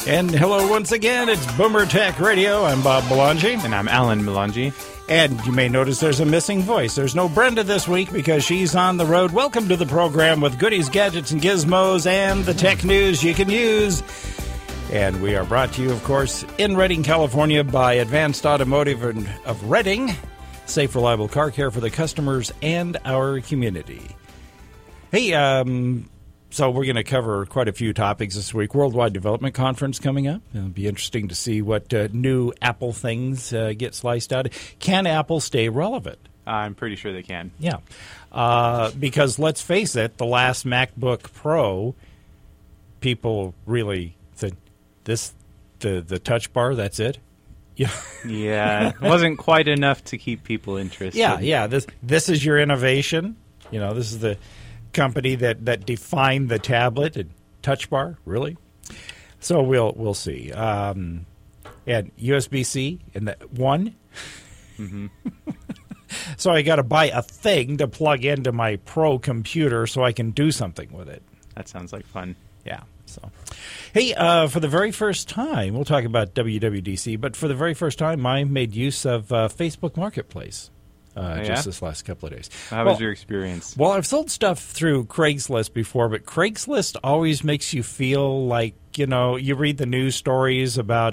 And hello once again, it's Boomer Tech Radio. I'm Bob Belangi. And I'm Alan Belangi. And you may notice there's a missing voice. There's no Brenda this week because she's on the road. Welcome to the program with goodies, gadgets, and gizmos and the tech news you can use. And we are brought to you, of course, in Redding, California by Advanced Automotive of Redding. Safe, reliable car care for the customers and our community. Hey, so we're going to cover quite a few topics this week. Worldwide Development Conference coming up. It'll be interesting to see what new Apple things get sliced out. Can Apple stay relevant? I'm pretty sure they can. Yeah. Because let's face it, the last MacBook Pro, people really said, the touch bar, that's it? Yeah. Yeah. It wasn't quite enough to keep people interested. Yeah. This is your innovation. You know, this is the company that defined the tablet and touch bar, really. So we'll see. And USB-C and that one. Mm-hmm. So I got to buy a thing to plug into my Pro computer so I can do something with it. That sounds like fun. Yeah. So, hey, for the very first time, we'll talk about WWDC, but for the very first time, I made use of Facebook Marketplace. Just this last couple of days. How was your experience? Well, I've sold stuff through Craigslist before, but Craigslist always makes you feel like, you read the news stories about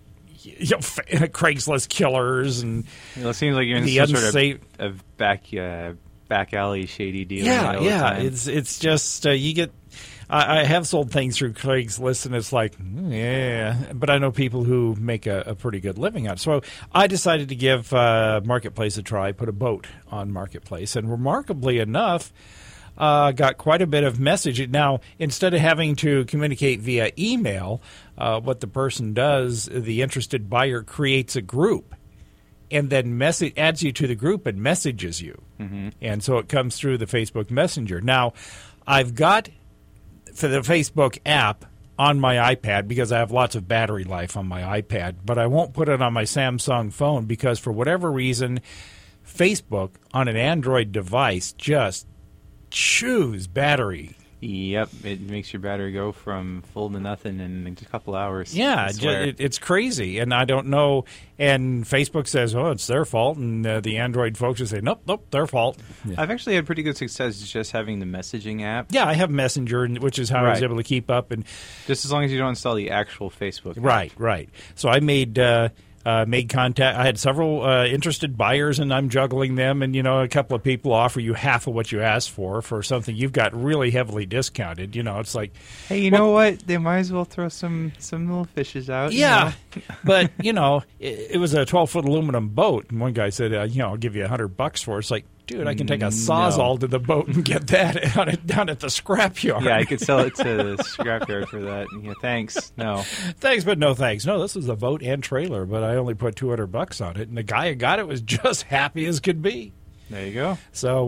Craigslist killers and it seems like you're in some sort of back alley shady deal. Yeah. It's just you get. I have sold things through Craigslist, and it's like, but I know people who make a pretty good living out. So I decided to give Marketplace a try, put a boat on Marketplace, and remarkably enough, got quite a bit of message. Now, instead of having to communicate via email, what the person does, the interested buyer creates a group and then adds you to the group and messages you. Mm-hmm. And so it comes through the Facebook Messenger. Now, I've got for the Facebook app on my iPad because I have lots of battery life on my iPad, but I won't put it on my Samsung phone because for whatever reason, Facebook on an Android device just chews battery. Yep, it makes your battery go from full to nothing in just a couple hours. Yeah, it's crazy, and I don't know. And Facebook says, "Oh, it's their fault," and the Android folks will say, "Nope, their fault." Yeah. I've actually had pretty good success just having the messaging app. Yeah, I have Messenger, which is how I was able to keep up, and just as long as you don't install the actual Facebook app. Right. So I made contact. I had several interested buyers, and I'm juggling them. And, a couple of people offer you half of what you asked for something you've got really heavily discounted. It's like, hey, you know what? They might as well throw some little fishes out. Yeah, but, it was a 12-foot aluminum boat. And one guy said, I'll give you $100 for it. It's like, dude, I can take a Sawzall to the boat and get that down at the scrapyard. Yeah, I could sell it to the scrapyard for that. Yeah, thanks. No. Thanks, but no thanks. No, this is a boat and trailer, but I only put $200 on it, and the guy who got it was just happy as could be. There you go. So,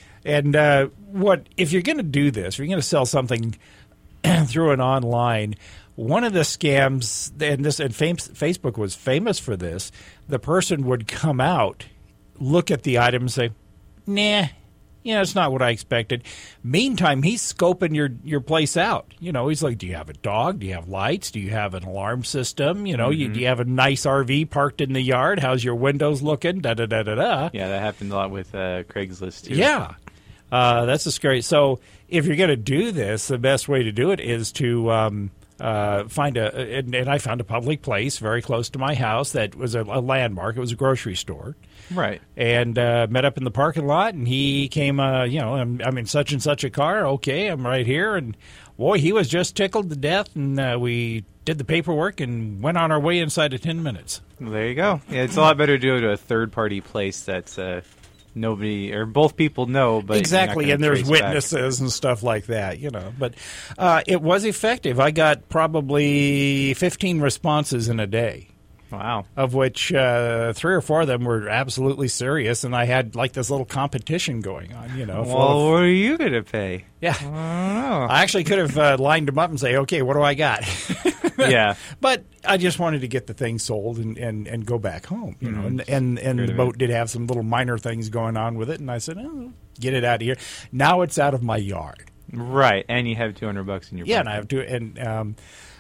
what if you're going to do this, if you're going to sell something through an online, one of the scams, and Facebook was famous for this, the person would come out, look at the item and say, nah, it's not what I expected. Meantime, he's scoping your place out. He's like, do you have a dog? Do you have lights? Do you have an alarm system? Do you have a nice RV parked in the yard? How's your windows looking? Da-da-da-da-da. Yeah, that happened a lot with Craigslist, too. Yeah. That's a scary. So if you're going to do this, the best way to do it is to find and I found a public place very close to my house that was a landmark. It was a grocery store. Right. And met up in the parking lot, and he came, I'm in such and such a car. Okay, I'm right here. And, boy, he was just tickled to death, and we did the paperwork and went on our way inside of 10 minutes. Well, there you go. Yeah, it's a lot better to do it to a third-party place that's nobody or both people know. But exactly, and there's witnesses and stuff like that, But it was effective. I got probably 15 responses in a day. Wow. Of which 3 or 4 of them were absolutely serious, and I had like this little competition going on, Well, what are you going to pay? Yeah. I don't know. I actually could have lined them up and say, okay, what do I got? Yeah. But I just wanted to get the thing sold and go back home, and the boat did have some little minor things going on with it, and I said, get it out of here. Now it's out of my yard. Right, and you have $200 in your pocket. Yeah, and I have to, and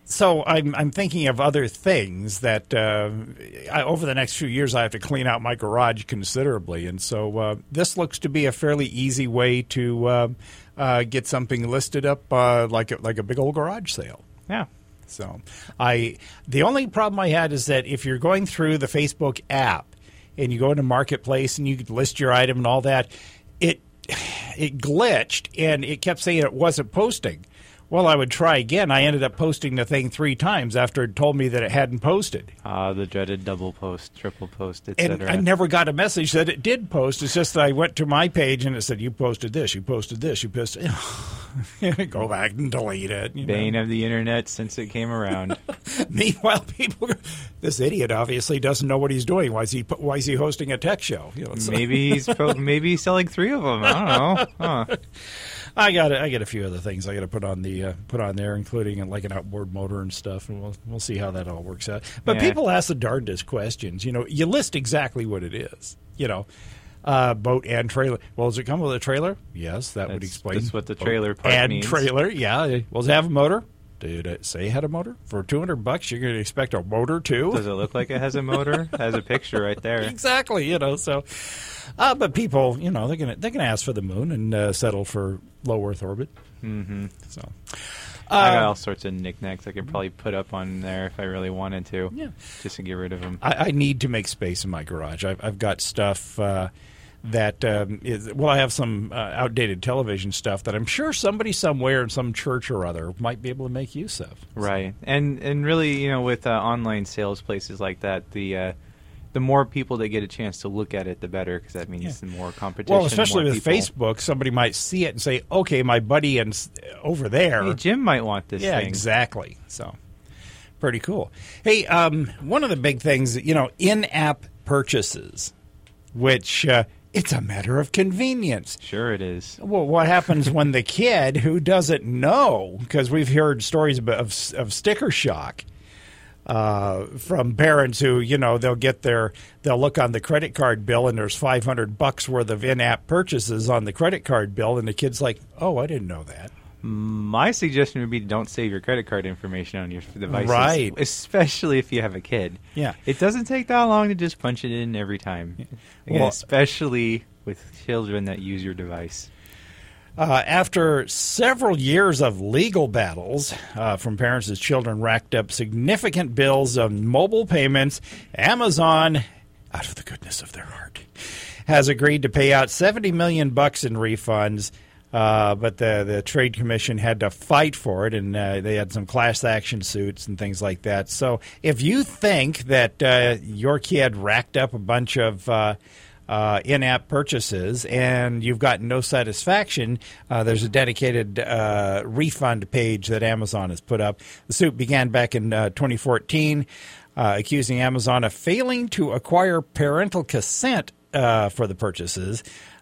So I'm thinking of other things that over the next few years I have to clean out my garage considerably, and so this looks to be a fairly easy way to get something listed up like a big old garage sale. Yeah. So the only problem I had is that if you're going through the Facebook app and you go into Marketplace and you list your item and all that, it glitched and it kept saying it wasn't posting. Well, I would try again. I ended up posting the thing 3 times after it told me that it hadn't posted. The dreaded double post, triple post, And etc. I never got a message that it did post. It's just that I went to my page and it said, you posted this, you posted this, you posted... Go back and delete it. Bane of the internet since it came around. Meanwhile, people... This idiot obviously doesn't know what he's doing. Why is he hosting a tech show? So. Maybe he's selling 3 of them. I don't know. Huh. I got a few other things I got to put on there, including like an outboard motor and stuff, and we'll see how that all works out. But people ask the darndest questions. You list exactly what it is. Boat and trailer. Well, does it come with a trailer? Yes, that would explain. That's what the trailer part means. And trailer, yeah. Well, does it have a motor? Did it say it had a motor? For $200, you're going to expect a motor too. Does it look like it has a motor? It has a picture right there. Exactly. So. But people, they're gonna ask for the moon and settle for low Earth orbit. Mm-hmm. So, I got all sorts of knickknacks I could probably put up on there if I really wanted to. Yeah. Just to get rid of them. I need to make space in my garage. I've got stuff that I have some outdated television stuff that I'm sure somebody somewhere in some church or other might be able to make use of. Right, and really, with online sales places like that, the more people that get a chance to look at it, the better, because that means the more competition. Well, especially with people. Facebook, somebody might see it and say, okay, my buddy over there. Hey, Jim might want this thing. Yeah, exactly. So, pretty cool. Hey, one of the big things, in-app purchases, which it's a matter of convenience. Sure it is. Well, what happens when the kid who doesn't know, because we've heard stories of sticker shock, from parents who, they'll look on the credit card bill and there's $500 worth of in-app purchases on the credit card bill, and the kid's like, "Oh, I didn't know that." My suggestion would be don't save your credit card information on your devices, right? Especially if you have a kid. Yeah, it doesn't take that long to just punch it in every time. Again, especially with children that use your device. After several years of legal battles from parents as children racked up significant bills of mobile payments, Amazon, out of the goodness of their heart, has agreed to pay out $70 million in refunds, but the Trade Commission had to fight for it, and they had some class action suits and things like that. So if you think that your kid racked up a bunch of in-app purchases and you've got no satisfaction, there's a dedicated refund page that Amazon has put up. The suit began back in 2014, accusing Amazon of failing to acquire parental consent for the purchases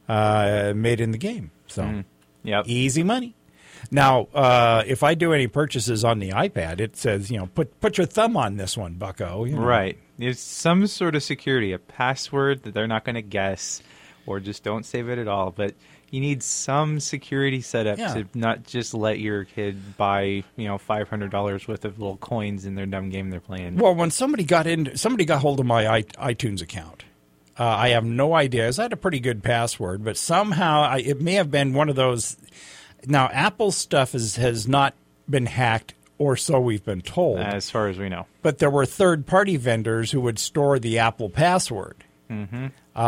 made in the game. So, easy money. Now, if I do any purchases on the iPad, it says, put your thumb on this one, bucko. Right. There's some sort of security, a password that they're not going to guess, or just don't save it at all. But you need some security set up to not just let your kid buy, $500 worth of little coins in their dumb game they're playing. Well, when somebody got hold of my iTunes account, I have no idea. I had a pretty good password, but somehow it may have been one of those. Now, Apple's stuff has not been hacked, or so we've been told. As far as we know. But there were third-party vendors who would store the Apple password. Mm-hmm.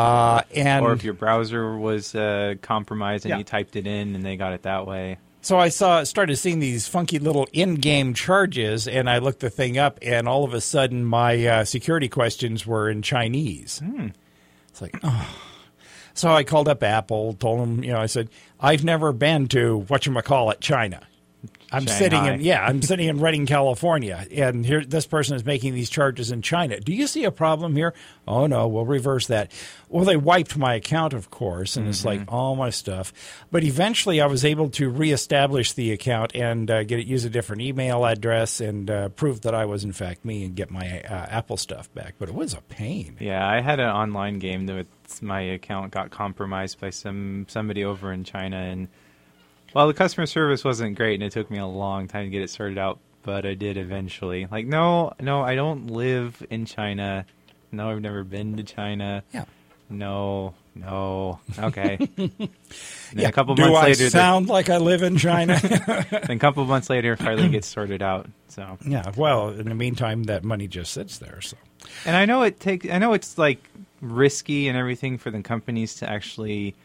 Or if your browser was compromised and you typed it in and they got it that way. So I started seeing these funky little in-game charges, and I looked the thing up, and all of a sudden my security questions were in Chinese. It's like, oh. So I called up Apple, told them, I said, I've never been to China. I'm sitting in Redding, California, and here this person is making these charges in China. Do you see a problem here? Oh no, we'll reverse that. Well, they wiped my account, of course, and it's like all my stuff. But eventually, I was able to reestablish the account and use a different email address and prove that I was in fact me and get my Apple stuff back. But it was a pain. Yeah, I had an online game that my account got compromised by somebody over in China, and. Well, the customer service wasn't great, and it took me a long time to get it sorted out. but I did eventually. Like, no, I don't live in China. No, I've never been to China. Yeah. No. Okay. Yeah. A couple Do months I later, sound like I live in China? then a couple months later, it finally gets sorted out. So Yeah. Well, in the meantime, that money just sits there. So. And I know it's like risky and everything for the companies to actually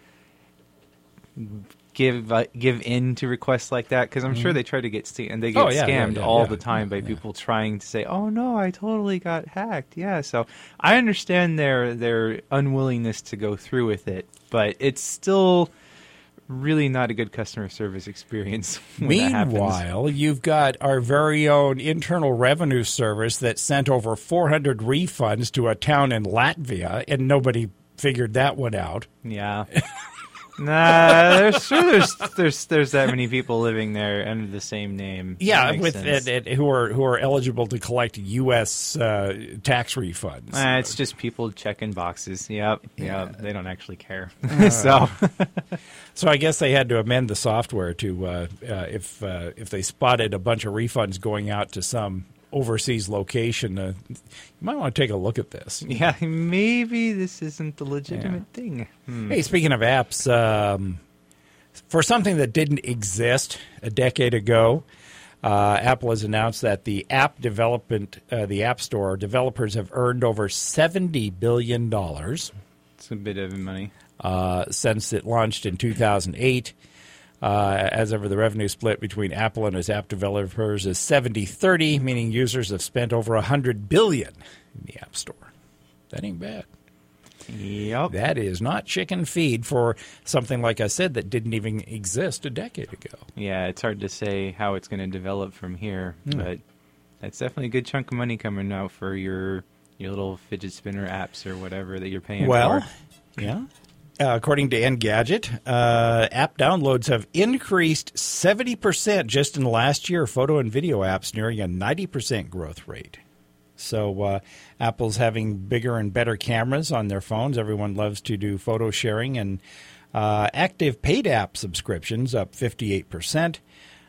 give in to requests like that, because I'm sure they try to get scammed all the time by people trying to say, "Oh no, I totally got hacked." Yeah, so I understand their unwillingness to go through with it, but it's still really not a good customer service experience when that happens. Meanwhile, you've got our very own Internal Revenue Service that sent over 400 refunds to a town in Latvia, and nobody figured that one out. Yeah. Nah, there's that many people living there under the same name. Yeah, who are eligible to collect U.S. Tax refunds. It's just people checking boxes. Yep. They don't actually care. So I guess they had to amend the software to if they spotted a bunch of refunds going out to some overseas location, you might want to take a look at this. Yeah, maybe this isn't the legitimate thing. Hey, speaking of apps, for something that didn't exist a decade ago, Apple has announced that the App Store developers have earned over $70 billion. It's a bit of money. Since it launched in 2008. As ever, the revenue split between Apple and its app developers is 70-30, meaning users have spent over $100 billion in the App Store. That ain't bad. Yep. That is not chicken feed for something, like I said, that didn't even exist a decade ago. Yeah, it's hard to say how it's going to develop from here, but that's definitely a good chunk of money coming out for your little fidget spinner apps or whatever that you're paying for. Yeah. According to Engadget, app downloads have increased 70% just in the last year. Photo and video apps nearing a 90% growth rate. So Apple's having bigger and better cameras on their phones. Everyone loves to do photo sharing. And active paid app subscriptions up 58%.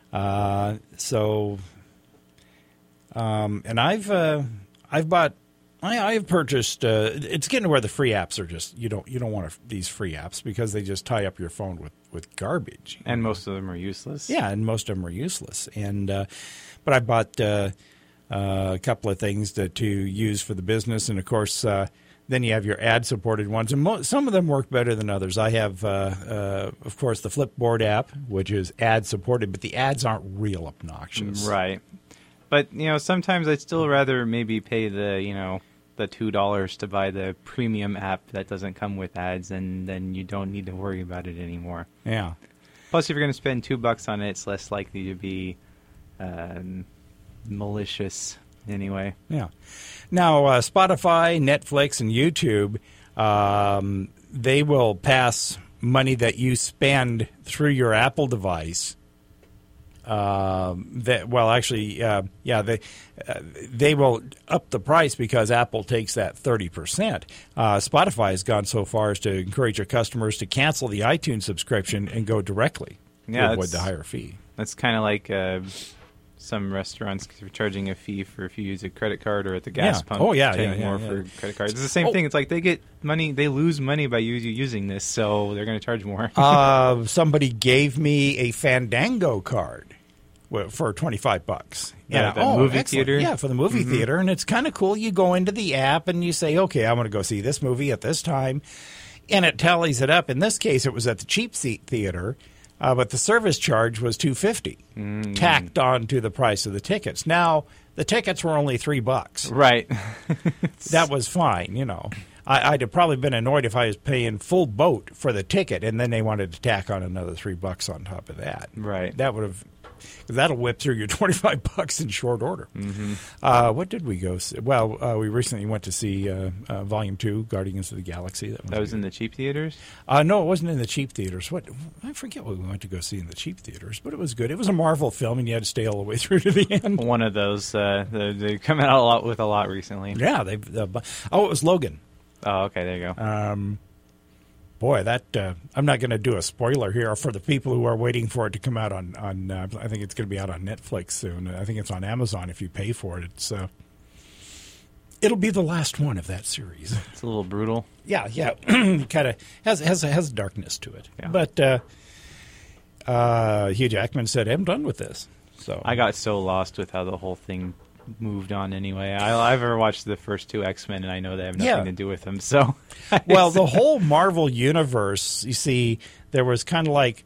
And I've bought... I've purchased. It's getting to where the free apps are just you don't want these free apps because they just tie up your phone with garbage. And most of them are useless. Yeah, and most of them are useless. And but I bought a couple of things to use for the business, and of course, then you have your ad-supported ones, and some of them work better than others. I have, of course, the Flipboard app, which is ad-supported, but the ads aren't real obnoxious. Right. But, sometimes I'd still rather maybe pay the $2 to buy the premium app that doesn't come with ads, and then you don't need to worry about it anymore. Yeah. Plus, if you're going to spend $2 on it, it's less likely to be malicious anyway. Yeah. Now, Spotify, Netflix, and YouTube, they will pass money that you spend through your Apple device. They will up the price because Apple takes that 30%. Spotify has gone so far as to encourage their customers to cancel the iTunes subscription and go directly to avoid the higher fee. That's kind of like some restaurants charging a fee for if you use a credit card or at the gas pump. Oh, paying more for credit cards. It's the same thing. It's like they get money, they lose money by using this, so they're going to charge more. Somebody gave me a Fandango card for $25. Yeah, the movie theater? Yeah, for the movie theater. And it's kind of cool. You go into the app and you say, okay, I'm going to go see this movie at this time. And it tallies it up. In this case, it was at the cheap seat theater, but the service charge was $2.50 tacked on to the price of the tickets. Now, the tickets were only $3. Right. That was fine, I'd have probably been annoyed if I was paying full boat for the ticket and then they wanted to tack on another $3 on top of that. Right. That would have... That'll whip through your $25 in short order. What did we go see? Well, we recently went to see Volume 2, Guardians of the Galaxy. That was in the cheap theaters? No, it wasn't in the cheap theaters. I forget what we went to go see in the cheap theaters, but it was good. It was a Marvel film, and you had to stay all the way through to the end. One of those. They come out with a lot recently. Yeah. It was Logan. Oh, okay. There you go. Boy, that I'm not going to do a spoiler here for the people who are waiting for it to come out on I think it's going to be out on Netflix soon. I think it's on Amazon if you pay for it. It's it'll be the last one of that series. It's a little brutal. Yeah. Kind of has darkness to it. Yeah. But Hugh Jackman said, "I'm done with this." So I got so lost with how the whole thing moved on anyway. I've ever watched the first two X-Men, and I know they have nothing to do with them. So, well, the whole Marvel universe, you see, there was kind of like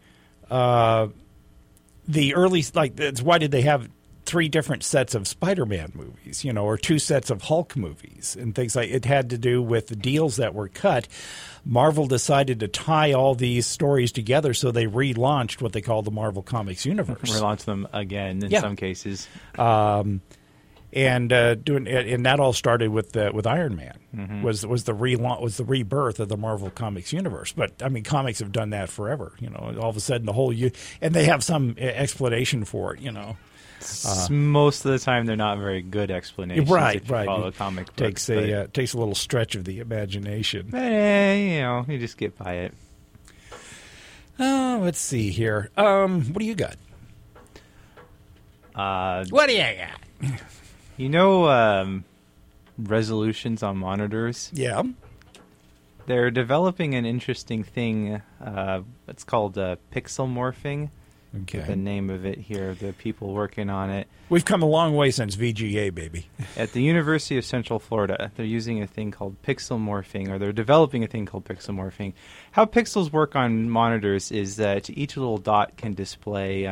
the early, like, why did they have 3 different sets of Spider-Man movies, or 2 sets of Hulk movies and things like it had to do with the deals that were cut. Marvel decided to tie all these stories together, so they relaunched what they call the Marvel Comics universe. Relaunched them again in some cases. And that all started with Iron Man. Mm-hmm. was the relaunch, was the rebirth of the Marvel Comics universe. But I mean, comics have done that forever. All of a sudden the whole and they have some explanation for it. Most of the time, they're not very good explanations. Right. If you follow comic books, takes a little stretch of the imagination. But, you just get by it. Let's see here. What do you got? What do you got? Resolutions on monitors. Yeah. They're developing an interesting thing. It's called pixel morphing. Okay. The name of it here, the people working on it. We've come a long way since VGA, baby. At the University of Central Florida, they're using a thing called pixel morphing, or they're developing a thing called pixel morphing. How pixels work on monitors is that each little dot can display,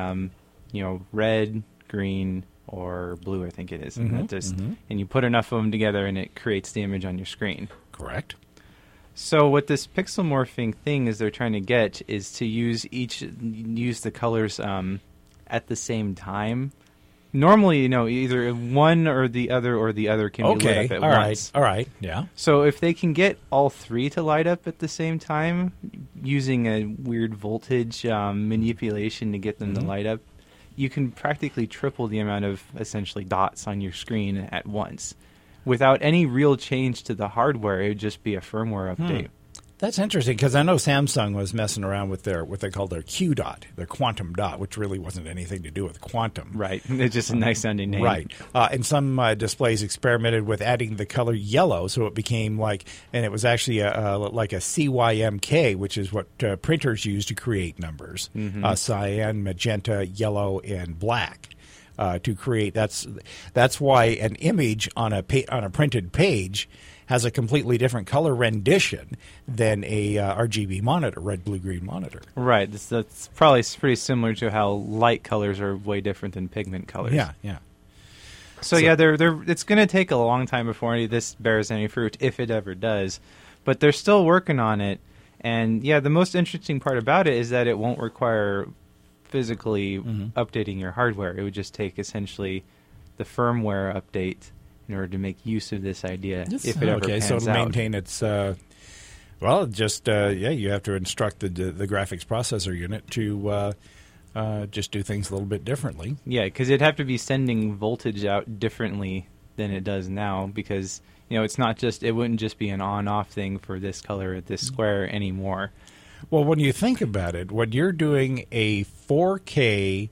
red, green, or blue, I think it is. Mm-hmm, and you put enough of them together, and it creates the image on your screen. Correct. So what this pixel morphing thing is they're trying to get is to use the colors at the same time. Normally, either one or the other can be lit up at once. All right, yeah. So if they can get all 3 to light up at the same time, using a weird voltage manipulation to get them to light up, you can practically triple the amount of essentially dots on your screen at once. Without any real change to the hardware, it would just be a firmware update. That's interesting because I know Samsung was messing around with what they call their Q dot, their quantum dot, which really wasn't anything to do with quantum. Right. It's just a nice sounding name. Right. And some displays experimented with adding the color yellow, so it became and it was actually like a CYMK, which is what printers use to create numbers. Mm-hmm. Cyan, magenta, yellow, and black. To create that's why an image on a printed page has a completely different color rendition than a RGB monitor, red, blue, green monitor. Right. That's probably pretty similar to how light colors are way different than pigment colors. Yeah. So it's going to take a long time before any of this bears any fruit, if it ever does. But they're still working on it. And the most interesting part about it is that it won't require physically updating your hardware. It would just take essentially the firmware update in order to make use of this idea if it ever pans so it'll out. maintain its you have to instruct the graphics processor unit to just do things a little bit differently. Yeah, because it'd have to be sending voltage out differently than it does now, because it's not just, it wouldn't just be an on-off thing for this color at this square anymore. Well, when you think about it, when you're doing a 4K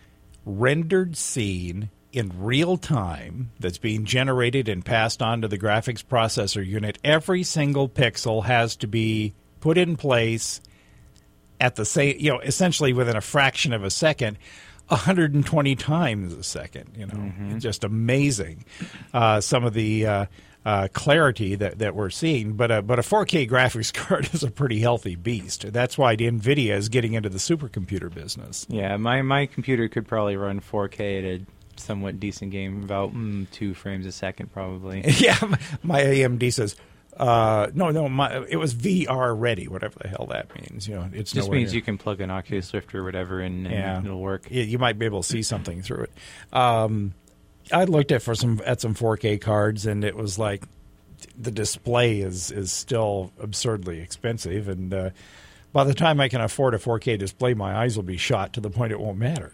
rendered scene in real time that's being generated and passed on to the graphics processor unit, every single pixel has to be put in place at the same, essentially within a fraction of a second, 120 times a second. It's just amazing. Some of the clarity that we're seeing, but a 4K graphics card is a pretty healthy beast. That's why NVIDIA is getting into the supercomputer business. Yeah, my computer could probably run 4K at a somewhat decent game, about 2 frames a second probably. Yeah, my AMD says, it was VR ready, whatever the hell that means. It just means you can plug an Oculus Rift or whatever and it'll work. You might be able to see something through it. I looked at some 4K cards, and it was like the display is still absurdly expensive, and by the time I can afford a 4K display, my eyes will be shot to the point it won't matter.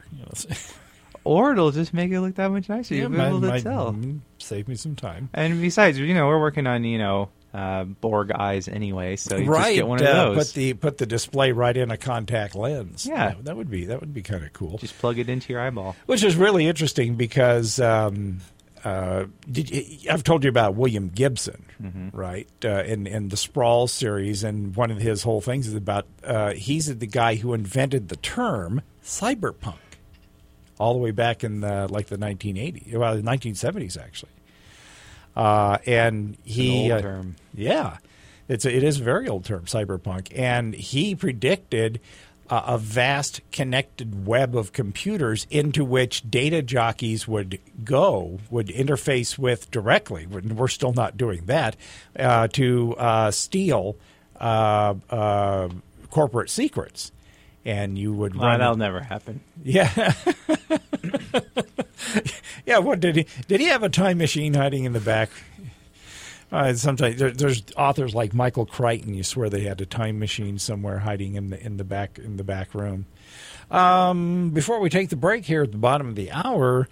Or it'll just make it look that much nicer. You'll be able to tell. Save me some time. And besides, we're working on Borg eyes anyway, so you right, just get one of those. Put the display right in a contact lens. Yeah, that would be kind of cool. Just plug it into your eyeball, which is really interesting because I've told you about William Gibson, right? In the Sprawl series, and one of his whole things is about he's the guy who invented the term cyberpunk, all the way back in the 1980s, well, the 1970s actually. And he, an old term. Yeah, it is a very old term, cyberpunk, and he predicted a vast connected web of computers into which data jockeys would interface with directly. We're still not doing that, to steal corporate secrets. And you would run. That'll never happen. Yeah. Yeah, what did he have a time machine hiding in the back? Sometimes there's authors like Michael Crichton. You swear they had a time machine somewhere hiding in the back room. Before we take the break here at the bottom of the hour,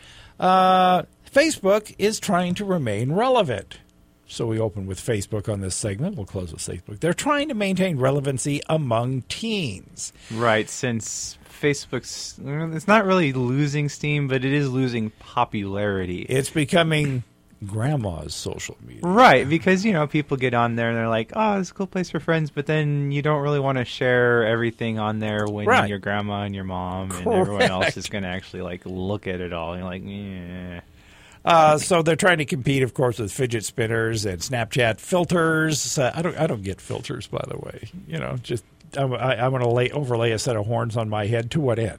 Facebook is trying to remain relevant. So we open with Facebook on this segment. We'll close with Facebook. They're trying to maintain relevancy among teens. Right, since Facebook's, it's not really losing steam, but it is losing popularity. It's becoming grandma's social media. Right, because, people get on there and they're like, oh, it's a cool place for friends, but then you don't really want to share everything on there when your grandma and your mom and everyone else is going to actually, look at it all. And you're like, yeah. So they're trying to compete, of course, with fidget spinners and Snapchat filters. I don't get filters, by the way. Just I want to overlay a set of horns on my head. To what end?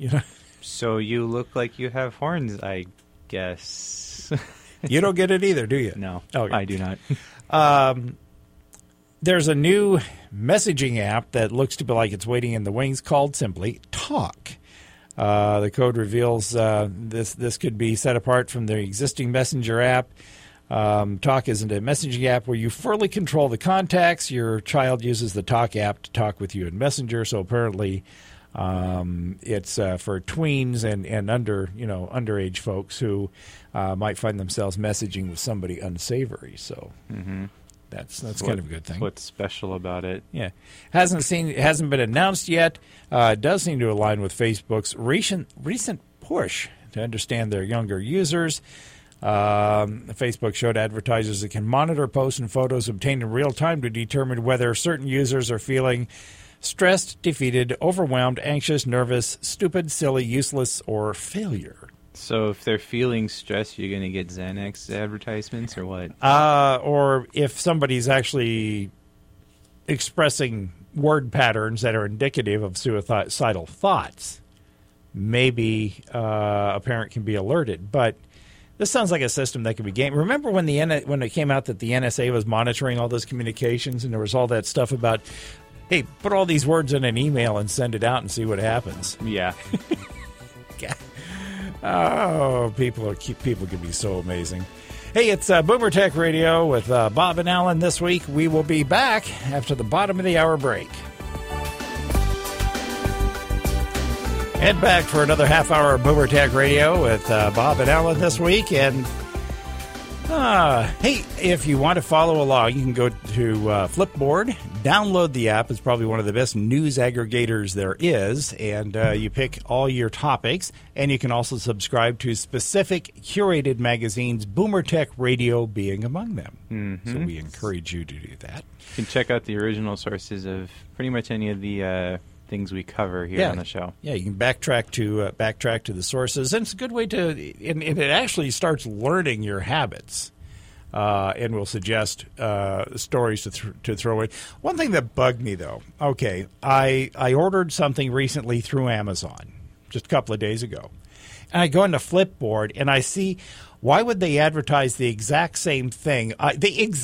So you look like you have horns, I guess. You don't get it either, do you? No, okay. I do not. There's a new messaging app that looks to be like it's waiting in the wings called simply Talk. The code reveals this could be set apart from the existing Messenger app. Talk isn't a messaging app where you fully control the contacts. Your child uses the Talk app to talk with you in Messenger. So apparently, it's for tweens and underage folks who might find themselves messaging with somebody unsavory. So. Mm-hmm. That's kind of a good thing. What's special about it? Yeah, hasn't been announced yet. It does seem to align with Facebook's recent push to understand their younger users. Facebook showed advertisers that can monitor posts and photos obtained in real time to determine whether certain users are feeling stressed, defeated, overwhelmed, anxious, nervous, stupid, silly, useless, or failure. So if they're feeling stressed, you're going to get Xanax advertisements or what? Or if somebody's actually expressing word patterns that are indicative of suicidal thoughts, maybe a parent can be alerted. But this sounds like a system that could be gamed. Remember when it came out that the NSA was monitoring all those communications and there was all that stuff about, hey, put all these words in an email and send it out and see what happens. Yeah. Oh, people can be so amazing. Hey, it's Boomer Tech Radio with Bob and Alan this week. We will be back after the bottom of the hour break. Head back for another half hour of Boomer Tech Radio with Bob and Alan this week. And hey, if you want to follow along, you can go to Flipboard. Download the app. It's probably one of the best news aggregators there is. And you pick all your topics. And you can also subscribe to specific curated magazines, Boomer Tech Radio being among them. Mm-hmm. So we encourage you to do that. You can check out the original sources of pretty much any of the things we cover here on the show. Yeah, you can backtrack to the sources. And it's a good way to and it actually starts learning your habits. And will suggest stories to throw in. One thing that bugged me, though, okay, I ordered something recently through Amazon just a couple of days ago. And I go into Flipboard, and I see, why would they advertise the exact same thing I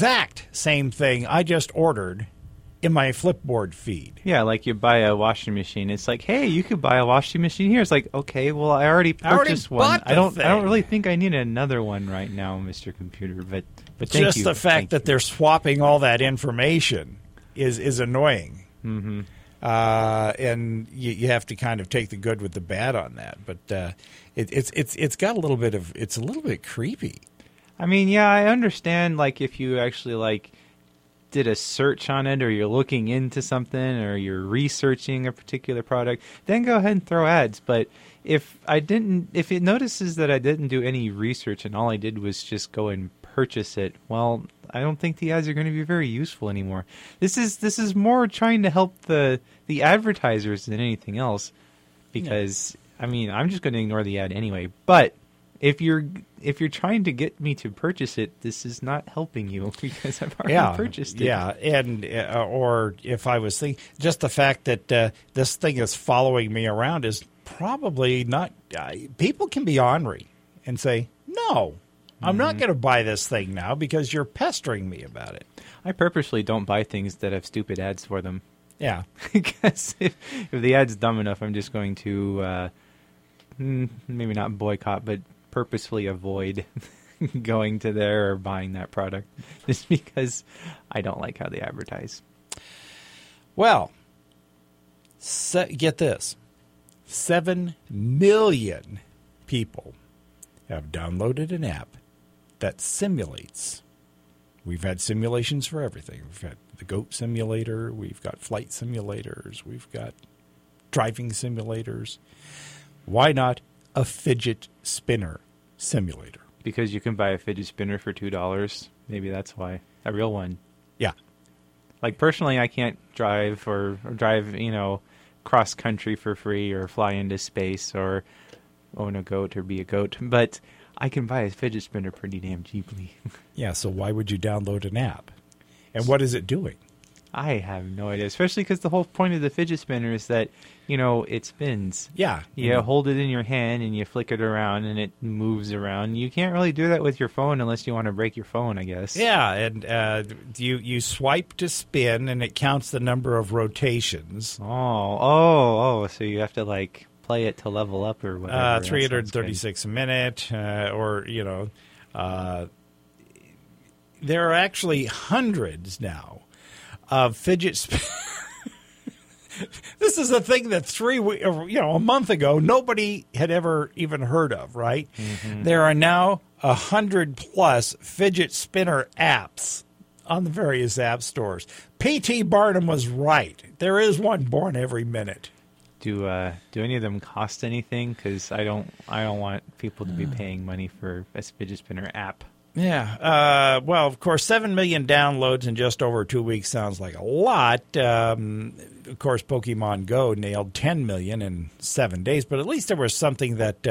just ordered in my Flipboard feed? Yeah, like you buy a washing machine. It's like, hey, you could buy a washing machine here. It's like, okay, well, I already purchased one. I don't really think I need another one right now, Mr. Computer. But thank you. Just the fact that they're swapping all that information is annoying. Mm-hmm. And you have to kind of take the good with the bad on that. But it's got a little bit it's a little bit creepy. I mean, yeah, I understand. Like if you actually did a search on it, or you're looking into something, or you're researching a particular product, then go ahead and throw ads. But if it notices that I didn't do any research and all I did was just go and purchase it, well, I don't think the ads are going to be very useful anymore. This is more trying to help the advertisers than anything else, because I mean, I'm just going to ignore the ad anyway. But if you're trying to get me to purchase it, this is not helping you because I've already purchased it. Yeah, and or if I was thinking, just the fact that this thing is following me around is probably not. People can be ornery and say, "No, I'm not going to buy this thing now because you're pestering me about it." I purposely don't buy things that have stupid ads for them. Yeah, because if the ad's dumb enough, I'm just going to maybe not boycott, but purposefully avoid going to there or buying that product just because I don't like how they advertise. Well, get this. 7 million people have downloaded an app that simulates. We've had simulations for everything. We've had the goat simulator. We've got flight simulators. We've got driving simulators. Why not a fidget spinner simulator? Because you can buy a fidget spinner for $2. Maybe that's why. A real one. Yeah. Like, personally, I can't drive or drive, cross country for free or fly into space or own a goat or be a goat. But I can buy a fidget spinner pretty damn cheaply. Yeah, so why would you download an app? And what is it doing? I have no idea, especially because the whole point of the fidget spinner is that, it spins. Yeah. You hold it in your hand and you flick it around and it moves around. You can't really do that with your phone unless you want to break your phone, I guess. Yeah, and you swipe to spin and it counts the number of rotations. Oh, so you have to, play it to level up or whatever. 336 a minute, there are actually hundreds now of fidget spinners. This is a thing that a month ago, nobody had ever even heard of, right? Mm-hmm. There are now 100+ fidget spinner apps on the various app stores. P.T. Barnum was right. There is one born every minute. Do any of them cost anything? Because I don't want people to be paying money for a fidget spinner app. Yeah. Well, of course, 7 million downloads in just over 2 weeks sounds like a lot. Of course, Pokemon Go nailed 10 million in 7 days, but at least there was something that,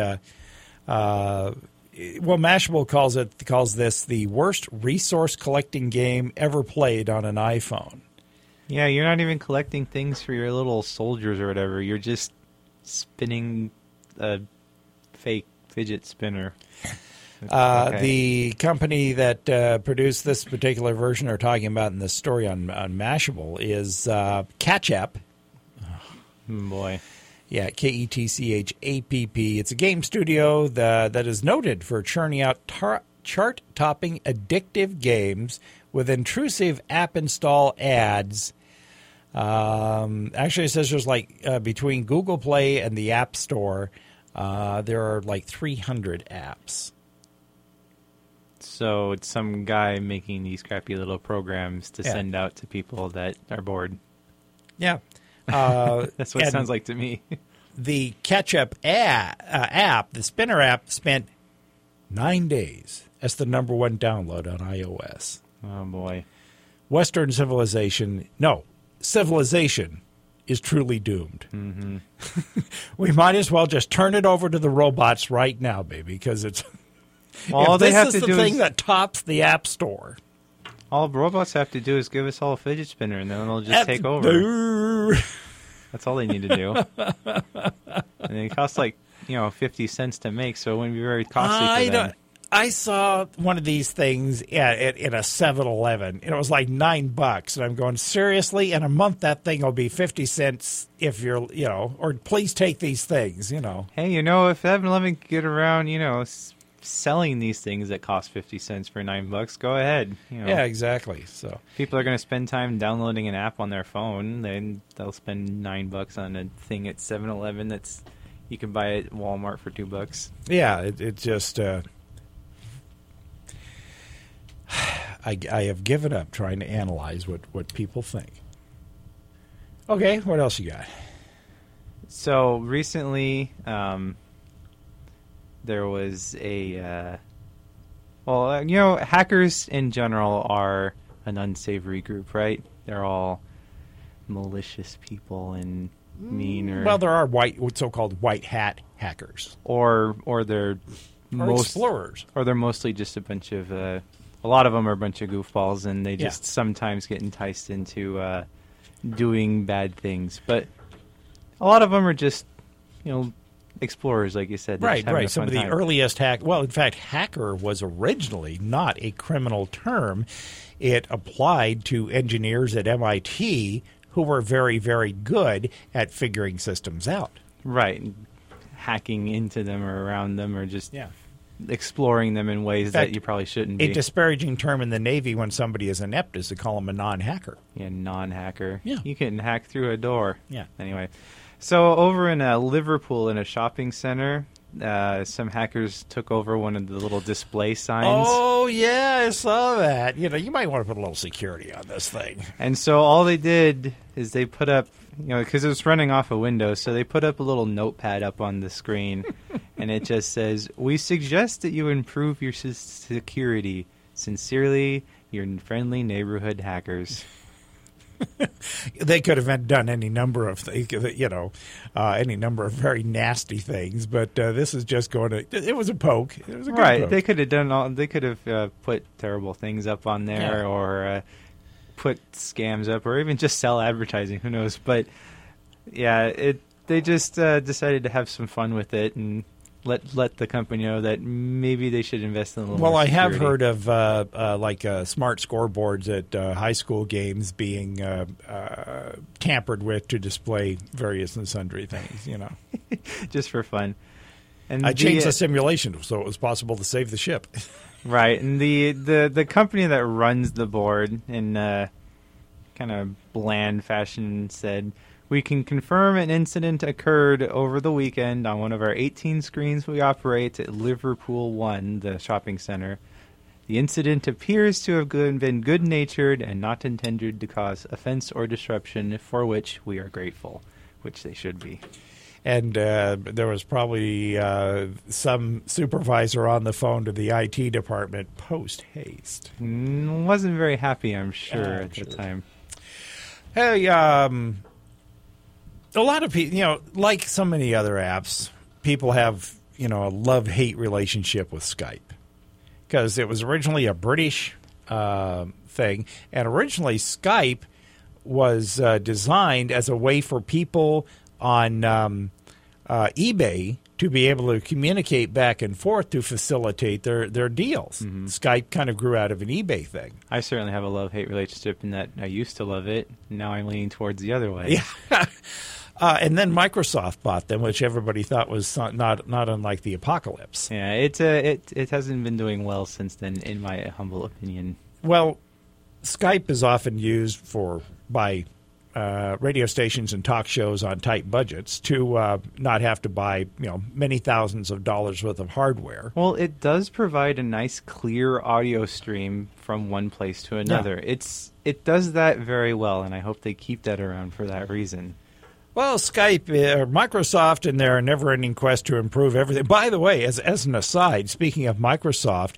Mashable calls this the worst resource collecting game ever played on an iPhone. Yeah, you're not even collecting things for your little soldiers or whatever. You're just spinning a fake fidget spinner. Okay. The company that produced this particular version are talking about in this story on Mashable is Ketchapp. Boy. Yeah, Ketchapp. It's a game studio that is noted for churning out chart-topping addictive games with intrusive app install ads. Actually, it says there's between Google Play and the App Store, there are 300 apps. So it's some guy making these crappy little programs to send out to people that are bored. Yeah. That's what it sounds like to me. The Ketchup app, the Spinner app, spent 9 days as the #1 download on iOS. Oh, boy. Western civilization is truly doomed. Mm-hmm. We might as well just turn it over to the robots right now, baby, because it's... All they have to do is... This is the thing that tops the App Store. All robots have to do is give us all a fidget spinner, and then they'll just take over. That's all they need to do. And it costs 50 cents to make, so it wouldn't be very costly for them. I saw one of these things in a 7-Eleven, and it was like $9. And I'm going, seriously? In a month, that thing will be 50 cents if you're, or please take these things, Hey, if 7-Eleven can get around, selling these things that cost 50 cents for $9, go ahead. Yeah, exactly. So people are going to spend time downloading an app on their phone, then they'll spend $9 on a thing at 7-Eleven that's you can buy at Walmart for $2. Yeah, it just... I have given up trying to analyze what people think. Okay, what else you got? So recently, there was a hackers in general are an unsavory group, right? They're all malicious people and mean, or well, there are so-called white hat hackers, or they're explorers, or they're mostly just a bunch of a lot of them are a bunch of goofballs, and they just sometimes get enticed into doing bad things. But a lot of them are just explorers, like you said. Right. Some of the earliest in fact, hacker was originally not a criminal term. It applied to engineers at MIT who were very, very good at figuring systems out. Right. Hacking into them or around them, or just exploring them in ways that you probably shouldn't be. A disparaging term in the Navy when somebody is inept is to call them a non-hacker. Yeah, non-hacker. Yeah. You can hack through a door. Yeah. Anyway. So over in Liverpool, in a shopping center, some hackers took over one of the little display signs. Oh, yeah, I saw that. You might want to put a little security on this thing. And so all they did is they put up, because it was running off a window, so they put up a little notepad up on the screen, and it just says, "We suggest that you improve your security. Sincerely, your friendly neighborhood hackers." They could have done any number of things, any number of very nasty things, but this is just going to. It was a poke. It was a good poke. They could have done all. They could have put terrible things up on there, or put scams up, or even just sell advertising. Who knows? But yeah, they just decided to have some fun with it and let the company know that maybe they should invest in a little more security. I have heard of smart scoreboards at high school games being tampered with to display various and sundry things, just for fun. And I changed the simulation so it was possible to save the ship. Right, and the company that runs the board in kind of bland fashion said, "We can confirm an incident occurred over the weekend on one of our 18 screens we operate at Liverpool 1, the shopping center. The incident appears to have been good-natured and not intended to cause offense or disruption, for which we are grateful," which they should be. And there was probably some supervisor on the phone to the IT department post-haste. Wasn't very happy, I'm sure, at the time. Hey, a lot of people, like so many other apps, people have, a love-hate relationship with Skype. Because it was originally a British thing. And originally Skype was designed as a way for people on eBay to be able to communicate back and forth to facilitate their deals. Mm-hmm. Skype kind of grew out of an eBay thing. I certainly have a love-hate relationship in that I used to love it. Now I'm leaning towards the other way. Yeah. And then Microsoft bought them, which everybody thought was not unlike the apocalypse. Yeah, it hasn't been doing well since then, in my humble opinion. Well, Skype is often used by radio stations and talk shows on tight budgets to not have to buy many thousands of dollars worth of hardware. Well, it does provide a nice clear audio stream from one place to another. Yeah. It does that very well, and I hope they keep that around for that reason. Well, Skype, Microsoft, in their never-ending quest to improve everything. By the way, as an aside, speaking of Microsoft,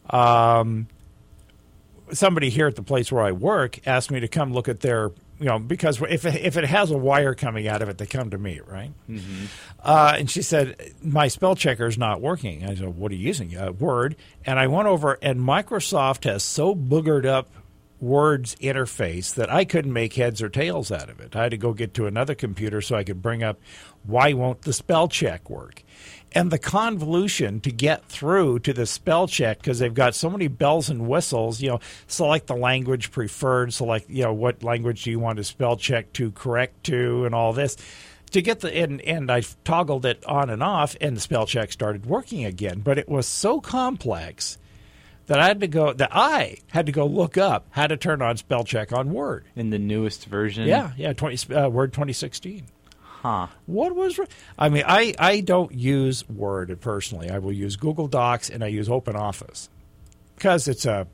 somebody here at the place where I work asked me to come look at their, because if it has a wire coming out of it, they come to me, right? Mm-hmm. And she said, my spell checker is not working. I said, what are you using? Word. And I went over, and Microsoft has so boogered up Word's interface that I couldn't make heads or tails out of it. I had to go get to another computer so I could bring up, why won't the spell check work? And the convolution to get through to the spell check, because they've got so many bells and whistles, select the language preferred, select, what language do you want to spell check to correct to, and all this. To get and I toggled it on and off, and the spell check started working again. But it was so complex that I had to go look up how to turn on spell check on Word. In the newest version? Yeah, Word 2016. Huh. What was I mean, I don't use Word personally. I will use Google Docs and I use OpenOffice because it's a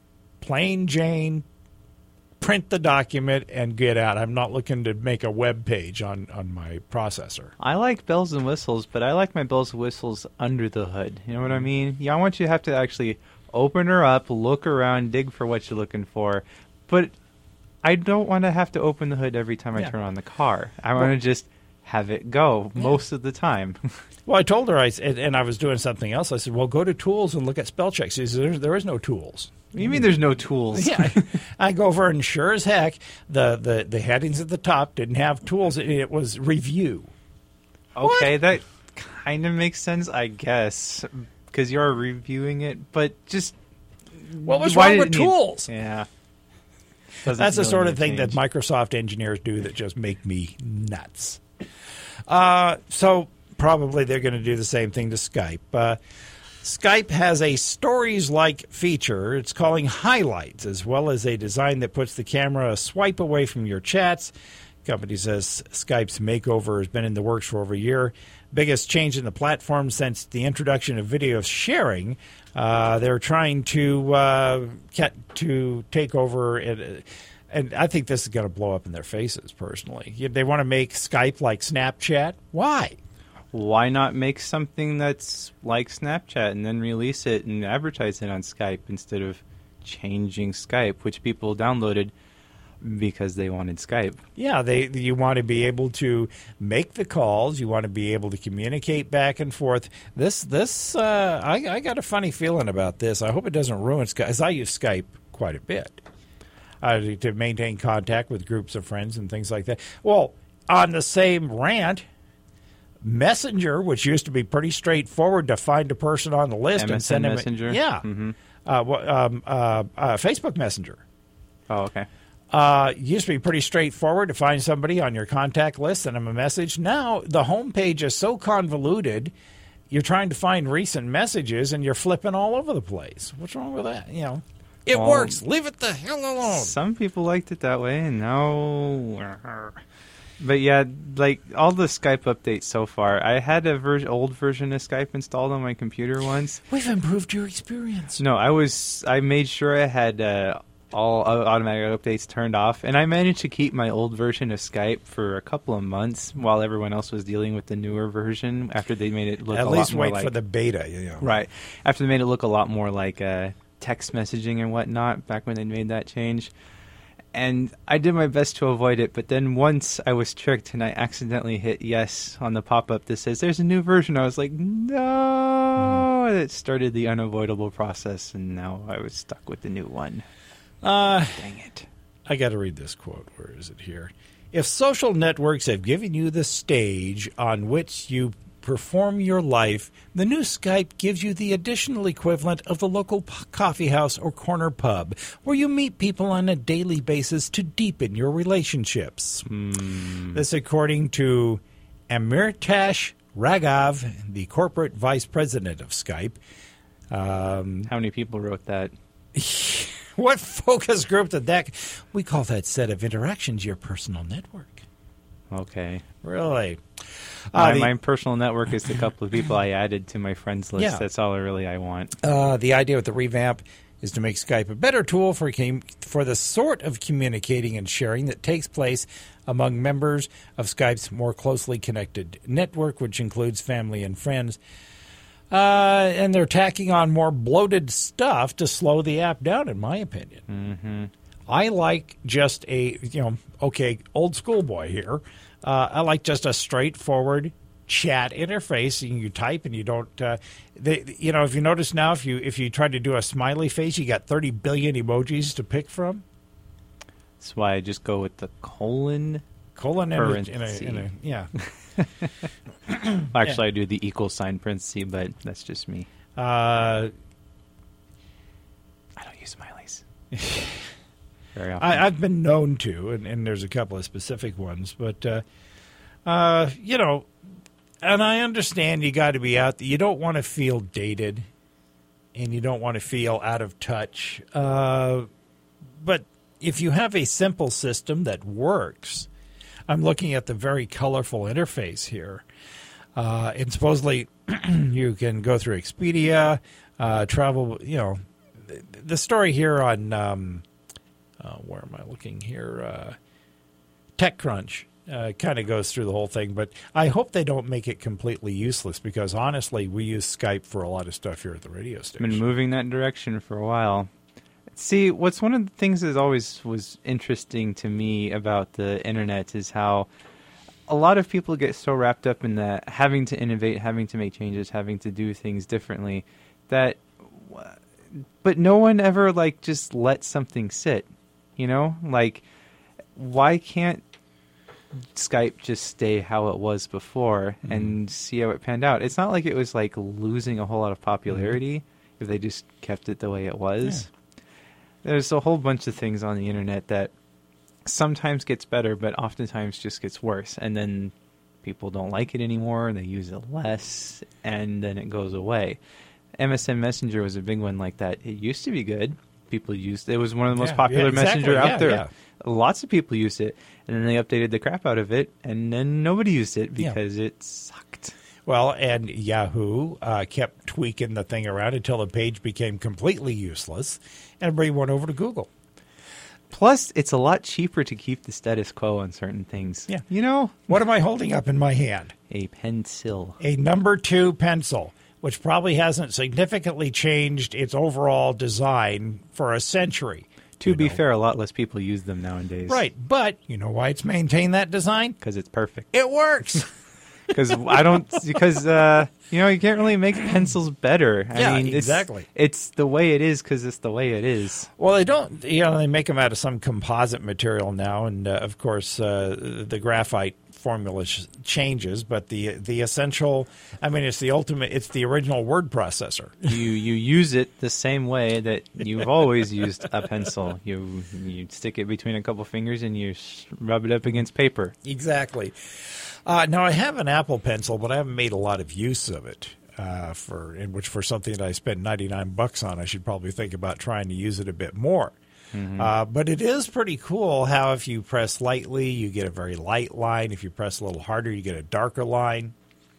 plain Jane, print the document and get out. I'm not looking to make a web page on my processor. I like bells and whistles, but I like my bells and whistles under the hood. You know what I mean? Yeah, I want you to have to actually open her up, look around, dig for what you're looking for. But I don't want to have to open the hood every time I turn on the car. I want to just have it go most of the time. Well, I told her, and I was doing something else. I said, well, go to tools and look at spell checks. She said, there is no tools. What do you mean there's no tools? Yeah, I go over and sure as heck, the headings at the top didn't have tools. It was review. Okay, that kind of makes sense, I guess, because you're reviewing it. But just what was wrong with tools? Yeah, that's the sort of thing that Microsoft engineers do that just make me nuts. So probably they're going to do the same thing to Skype. Skype has a stories-like feature. It's calling highlights, as well as a design that puts the camera a swipe away from your chats. Company says Skype's makeover has been in the works for over a year. Biggest change in the platform since the introduction of video sharing. They're trying to take over, and I think this is going to blow up in their faces, personally. They want to make Skype like Snapchat. Why? Why not make something that's like Snapchat and then release it and advertise it on Skype instead of changing Skype, which people downloaded because they wanted Skype? Yeah, you want to be able to make the calls. You want to be able to communicate back and forth. I got a funny feeling about this. I hope it doesn't ruin Skype, as I use Skype quite a bit to maintain contact with groups of friends and things like that. Well, on the same rant, Messenger, which used to be pretty straightforward to find a person on the list and send them. Messenger? Facebook Messenger. Oh, okay. Used to be pretty straightforward to find somebody on your contact list, send them a message. Now the homepage is so convoluted, you're trying to find recent messages and you're flipping all over the place. What's wrong with that? It works. Leave it the hell alone. Some people liked it that way, and now. But yeah, like all the Skype updates so far, I had a old version of Skype installed on my computer once. We've improved your experience. No, I made sure I had all automatic updates turned off, and I managed to keep my old version of Skype for a couple of months while everyone else was dealing with the newer version. After they made it look at least wait for the beta, right? After they made it look a lot more like text messaging and whatnot, back when they made that change. And I did my best to avoid it, but then once I was tricked and I accidentally hit yes on the pop-up that says there's a new version. I was like, no! And it started the unavoidable process, and now I was stuck with the new one. Dang it. I got to read this quote. Where is it here? If social networks have given you the stage on which you perform your life, the new Skype gives you the additional equivalent of the local coffee house or corner pub, where you meet people on a daily basis to deepen your relationships. This according to Amirtash Raghav, the corporate vice president of Skype. How many people wrote that? What focus group did that? We call that set of interactions your personal network. Okay. Really? My personal network is the couple of people I added to my friends list. Yeah. That's all I want. The idea with the revamp is to make Skype a better tool for the sort of communicating and sharing that takes place among members of Skype's more closely connected network, which includes family and friends. And they're tacking on more bloated stuff to slow the app down, in my opinion. Mm-hmm. I like just old school boy here. I like just a straightforward chat interface. You type and you don't. If you notice now, if you try to do a smiley face, you got 30 billion emojis to pick from. That's why I just go with the colon. Yeah. Actually, I do the equal sign parenthesis, but that's just me. I don't use smileys very often. I've been known to, and there's a couple of specific ones, but and I understand you got to be out there. You don't want to feel dated, and you don't want to feel out of touch. But if you have a simple system that works, I'm looking at the very colorful interface here. And supposedly you can go through Expedia, travel, the story here on where am I looking here? TechCrunch kind of goes through the whole thing, but I hope they don't make it completely useless because honestly, we use Skype for a lot of stuff here at the radio station. Been moving that direction for a while. See, what's one of the things that always was interesting to me about the internet is how a lot of people get so wrapped up in that having to innovate, having to make changes, having to do things differently, but no one ever like just let something sit, you know? Like, why can't Skype just stay how it was before and see how it panned out? It's not like it was like losing a whole lot of popularity if they just kept it the way it was. Yeah. There's a whole bunch of things on the internet that sometimes gets better, but oftentimes just gets worse. And then people don't like it anymore, they use it less, and then it goes away. MSN Messenger was a big one like that. It used to be good. People used it. It was one of the most popular messenger out there. Yeah. Lots of people used it, and then they updated the crap out of it, and then nobody used it because it sucked. Well, and Yahoo kept tweaking the thing around until the page became completely useless, and everybody went over to Google. Plus, it's a lot cheaper to keep the status quo on certain things. Yeah. You know? What am I holding up in my hand? A pencil. A number 2 pencil, which probably hasn't significantly changed its overall design for a century. To be fair, a lot less people use them nowadays. Right, but you know why it's maintained that design? Because it's perfect. It works. Because you can't really make pencils better. I mean, exactly. It's the way it is because it's the way it is. Well, they don't. They make them out of some composite material now, and of course, the graphite formula changes. But the essential, I mean, it's the ultimate. It's the original word processor. You use it the same way that you've always used a pencil. You stick it between a couple fingers and you rub it up against paper. Exactly. Now, I have an Apple Pencil, but I haven't made a lot of use of it. For something that I spent $99 on, I should probably think about trying to use it a bit more. Mm-hmm. But it is pretty cool how if you press lightly, you get a very light line. If you press a little harder, you get a darker line.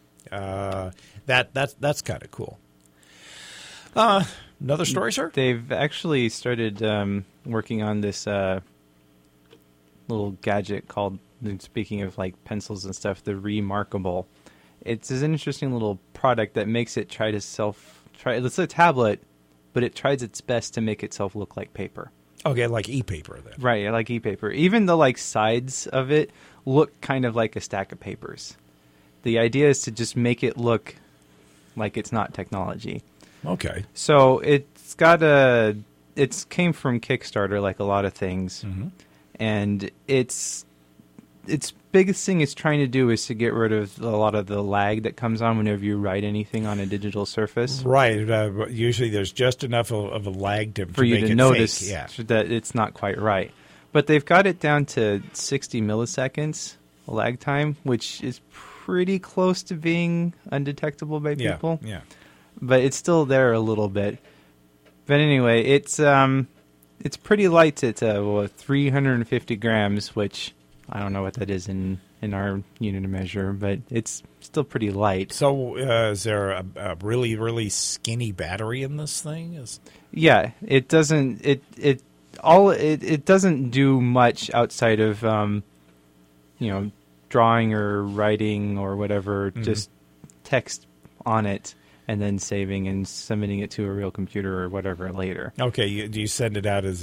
That's kind of cool. Another story, sir? They've actually started working on this little gadget called, speaking of like pencils and stuff, the Remarkable. It's an interesting little product that makes it it's a tablet, but it tries its best to make itself look like paper. Okay, like e-paper then. Right, like e-paper. Even the like sides of it look kind of like a stack of papers. The idea is to just make it look like it's not technology. Okay. So it came from Kickstarter, like a lot of things, and its biggest thing it's trying to do is to get rid of a lot of the lag that comes on whenever you write anything on a digital surface. Right. Usually there's just enough of a lag for you to notice fake. that it's not quite right. But they've got it down to 60 milliseconds lag time, which is pretty close to being undetectable by people. Yeah. But it's still there a little bit. But anyway, it's pretty light. It's 350 grams, which I don't know what that is in our unit of measure, but it's still pretty light. So is there a really, really skinny battery in this thing? Yeah, it doesn't it doesn't do much outside of drawing or writing or whatever, just text on it and then saving and submitting it to a real computer or whatever later. Okay, do you send it out as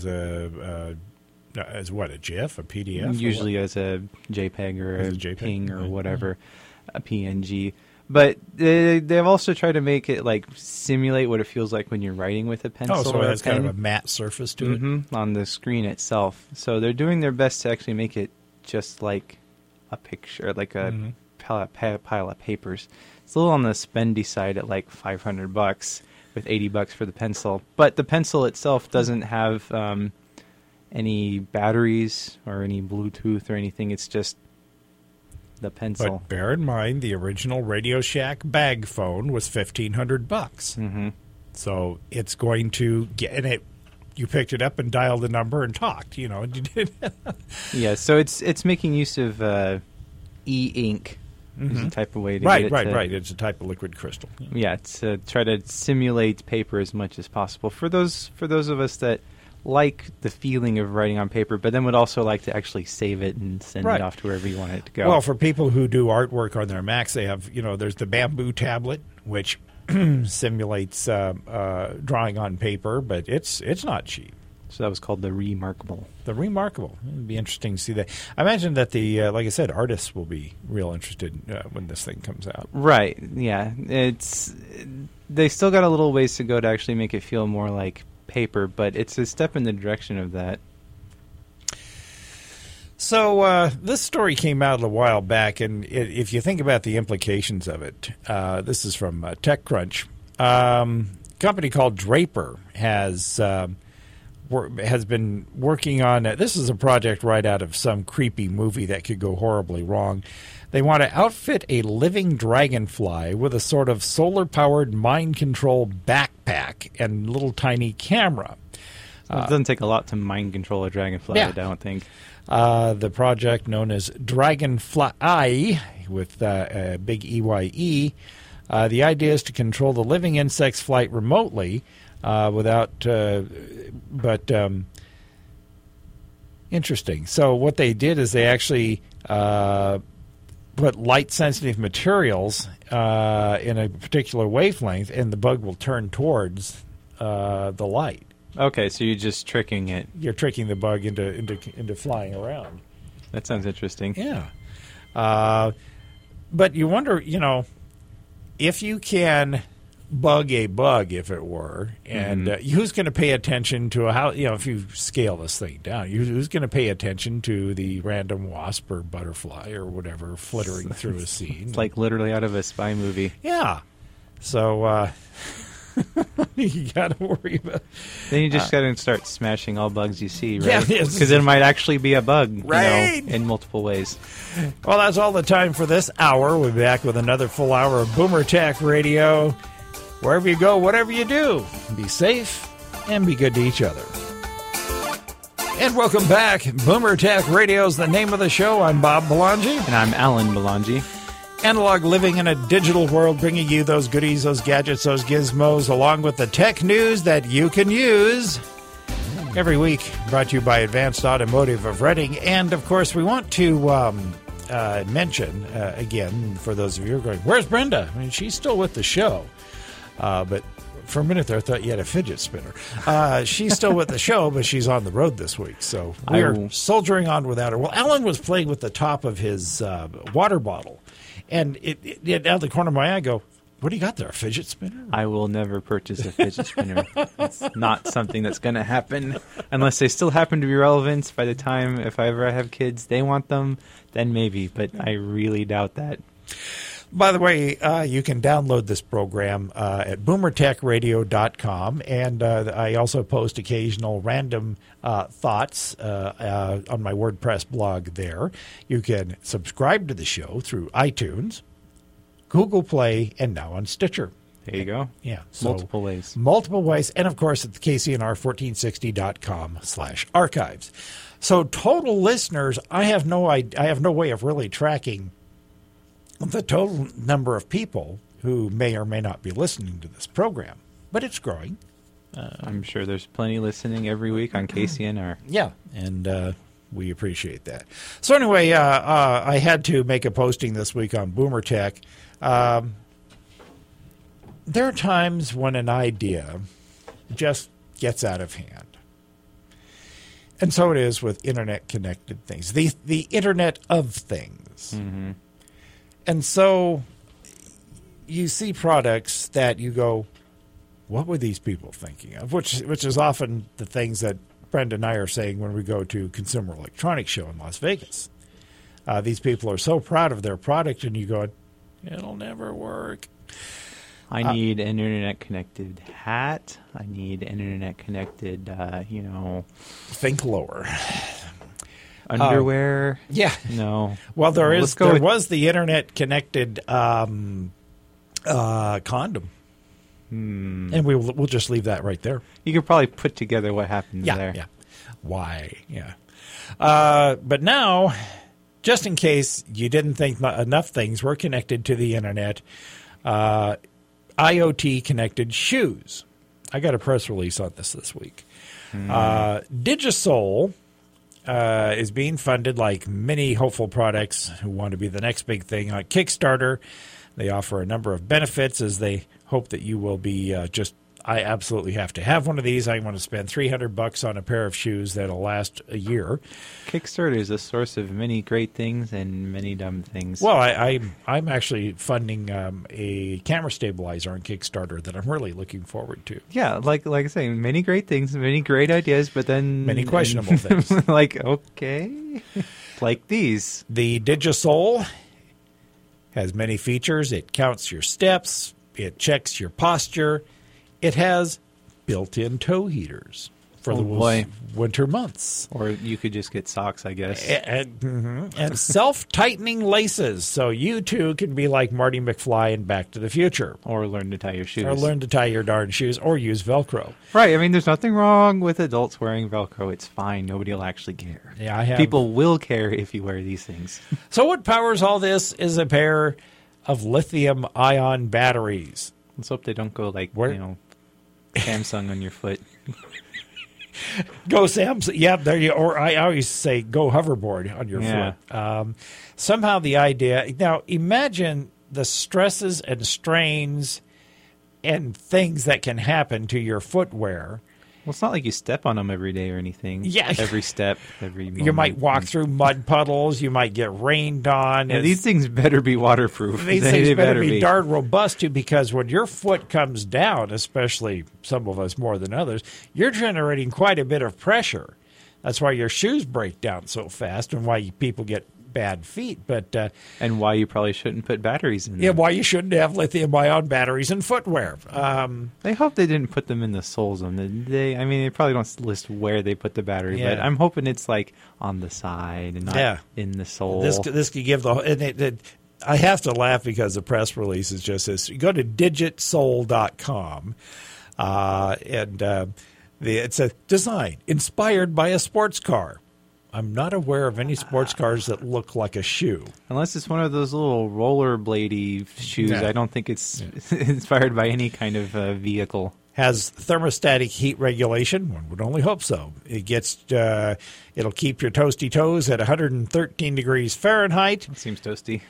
what, a GIF, a PDF? Usually as a JPEG or a PNG or whatever, a PNG. But they've also tried to make it like simulate what it feels like when you're writing with a pencil. Oh, so it has kind of a matte surface to it? On the screen itself. So they're doing their best to actually make it just like a picture, like a pile of papers. It's a little on the spendy side at like $500 with $80 for the pencil. But the pencil itself doesn't have any batteries or any Bluetooth or anything. It's just the pencil. But bear in mind, the original Radio Shack bag phone was $1,500. So it's going to get in it. You picked it up and dialed the number and talked. You know, you did. Yeah. So it's making use of e-ink is a type of way to Right, get it right, to, right. It's a type of liquid crystal. Yeah, to try to simulate paper as much as possible for those of us that like the feeling of writing on paper, but then would also like to actually save it and send Right. it off to wherever you want it to go. Well, for people who do artwork on their Macs, they have, there's the Bamboo tablet, which simulates drawing on paper, but it's not cheap. So that was called the Remarkable. The Remarkable. It'd be interesting to see that. I imagine that like I said, artists will be real interested when this thing comes out. Right, yeah. They still got a little ways to go to actually make it feel more like paper, but it's a step in the direction of that. So this story came out a while back, and if you think about the implications of it, this is from TechCrunch. A company called Draper has been working on this is a project right out of some creepy movie that could go horribly wrong. They want to outfit a living dragonfly with a sort of solar-powered mind control backpack and little tiny camera. It doesn't take a lot to mind control a dragonfly, Yeah. I don't think. The project known as Dragonfly with a big EYE. The idea is to control the living insect's flight remotely interesting. So what they did is they actually put light-sensitive materials in a particular wavelength, and the bug will turn towards the light. Okay, so you're just tricking it. You're tricking the bug into flying around. That sounds interesting. Yeah. But you wonder, if you can bug a bug, if it were, and who's going to pay attention to how, if you scale this thing down, who's going to pay attention to the random wasp or butterfly or whatever flittering through a scene? It's like literally out of a spy movie. Yeah. So you got to worry about. Then you just got to start smashing all bugs you see, right? Yeah, because it might actually be a bug, right, in multiple ways. Well, that's all the time for this hour. We'll be back with another full hour of Boomer Tech Radio. Wherever you go, whatever you do, be safe and be good to each other. And welcome back. Boomer Tech Radio is the name of the show. I'm Bob Belangi. And I'm Alan Belangi. Analog living in a digital world, bringing you those goodies, those gadgets, those gizmos, along with the tech news that you can use every week. Brought to you by Advanced Automotive of Reading. And, of course, we want to mention, again, for those of you who are going, where's Brenda? I mean, she's still with the show. But for a minute there, I thought you had a fidget spinner. She's still with the show, but she's on the road this week. So we're soldiering on without her. Well, Alan was playing with the top of his water bottle. And it out of the corner of my eye, I go, what do you got there, a fidget spinner? I will never purchase a fidget spinner. It's not something that's going to happen unless they still happen to be relevant by the time, if I ever have kids, they want them, then maybe. But I really doubt that. By the way, you can download this program at boomertechradio.com, and I also post occasional random thoughts on my WordPress blog there. You can subscribe to the show through iTunes, Google Play, and now on Stitcher. There you go. Yeah. So multiple ways. Multiple ways. And, of course, at the KCNR1460.com/archives. So total listeners, I have no way of really tracking the total number of people who may or may not be listening to this program, but it's growing. I'm sure there's plenty listening every week on KCNR. Yeah, and we appreciate that. So anyway, I had to make a posting this week on Boomer Tech. There are times when an idea just gets out of hand. And so it is with Internet-connected things, the Internet of Things. Mm-hmm. And so you see products that you go, what were these people thinking of? Which is often the things that Brenda and I are saying when we go to Consumer Electronics Show in Las Vegas. These people are so proud of their product, and you go, it'll never work. I need an internet-connected hat. I need an internet-connected, Think lower. Underwear? Yeah. No. Well, there was the internet-connected condom. And we'll just leave that right there. You could probably put together what happens there. Yeah. Why? Yeah. But now just in case you didn't think enough things were connected to the internet, IoT connected shoes. I got a press release on this week. Digisol is being funded like many hopeful products who want to be the next big thing on Kickstarter. They offer a number of benefits as they hope that you will be I absolutely have to have one of these. I want to spend $300 on a pair of shoes that'll last a year. Kickstarter is a source of many great things and many dumb things. Well, I'm actually funding a camera stabilizer on Kickstarter that I'm really looking forward to. Yeah, like I say, many great things, many great ideas, but then many questionable things. Like, okay, like these. The Digisol has many features. It counts your steps. It checks your posture. It has built-in toe heaters for the winter months. Or you could just get socks, I guess. And self-tightening laces, so you too can be like Marty McFly in Back to the Future. Or learn to tie your shoes. Or learn to tie your darn shoes, or use Velcro. Right, I mean, there's nothing wrong with adults wearing Velcro. It's fine. Nobody will actually care. Yeah, People will care if you wear these things. So what powers all this is a pair of lithium-ion batteries. Let's hope they don't go like, Samsung on your foot. Go Samsung. Yeah, there you. Or I always say go hoverboard on your foot. Somehow the idea. Now imagine the stresses and strains and things that can happen to your footwear. Well, it's not like you step on them every day or anything. Yeah. Every step, every moment. You might walk through mud puddles. You might get rained on. Yeah, these things better be waterproof. These things better be darn robust, too, because when your foot comes down, especially some of us more than others, you're generating quite a bit of pressure. That's why your shoes break down so fast and why people get bad feet. And why you probably shouldn't put batteries in them. Yeah, why you shouldn't have lithium-ion batteries in footwear. I hope they didn't put them in the soles. They probably don't list where they put the battery, but I'm hoping it's like on the side and not in the sole. This could give I have to laugh because the press release is just this. You go to digitsole.com it's a design inspired by a sports car. I'm not aware of any sports cars that look like a shoe. Unless it's one of those little rollerbladey shoes. I don't think it's inspired by any kind of vehicle. Has thermostatic heat regulation. One would only hope so. It gets it'll keep your toasty toes at 113 degrees Fahrenheit. That seems toasty.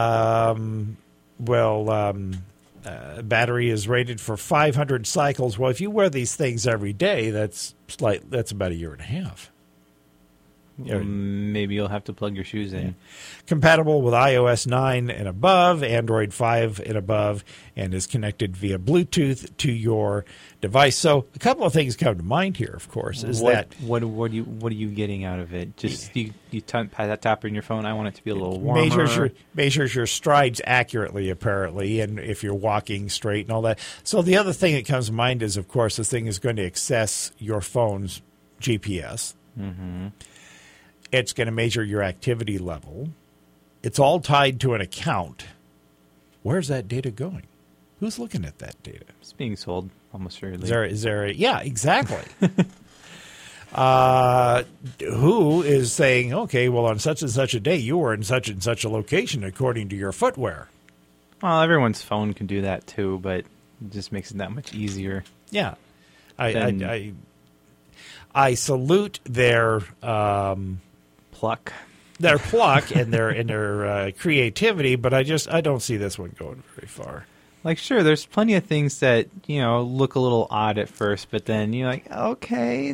Battery is rated for 500 cycles. Well, if you wear these things every day, that's about a year and a half. Maybe you'll have to plug your shoes in. Compatible with iOS 9 and above, Android 5 and above, and is connected via Bluetooth to your device. So a couple of things come to mind here, of course, what are you getting out of it? Just you tap on your phone. I want it to be a little warmer. Measures your strides accurately, apparently, and if you're walking straight and all that. So the other thing that comes to mind is, of course, this thing is going to access your phone's GPS. Mm-hmm. It's going to measure your activity level. It's all tied to an account. Where's that data going? Who's looking at that data? It's being sold almost surely. Is there yeah, exactly. Who is saying, okay, well, on such and such a day, you were in such and such a location according to your footwear? Well, everyone's phone can do that too, but it just makes it that much easier. Yeah. I salute their pluck and their creativity, but I don't see this one going very far. Like, sure, there's plenty of things that look a little odd at first, but then you're like, okay,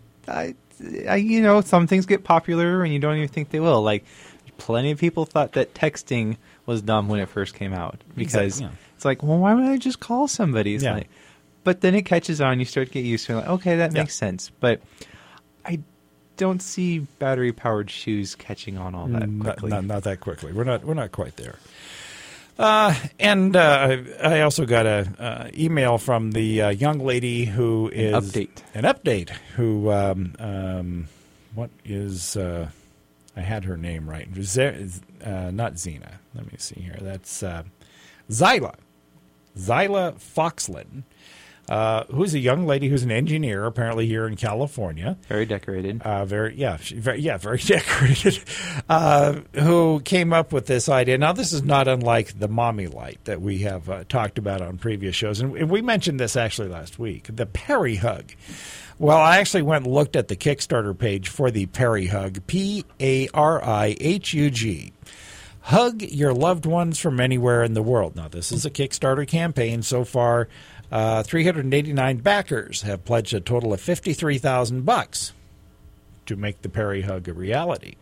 some things get popular and you don't even think they will. Like, plenty of people thought that texting was dumb when it first came out because it's like, well, why would I just call somebody? It's like, but then it catches on. You start to get used to it. Like, okay, that makes sense, but I don't see battery-powered shoes catching on all that quickly. Not that quickly. We're not quite there. And I also got a email from the young lady who is an update. Who what is I had her name right. Not Xena. Let me see here. That's Zyla Foxlin. who's a young lady who's an engineer, apparently here in California. Very decorated. Very decorated. Who came up with this idea? Now, this is not unlike the Mommy Light that we have talked about on previous shows, and we mentioned this actually last week. The Peri Hug. Well, I actually went and looked at the Kickstarter page for the Peri Hug. PARIHUG. Hug your loved ones from anywhere in the world. Now, this is a Kickstarter campaign. So far, 389 backers have pledged a total of $53,000 to make the Peri Hug a reality.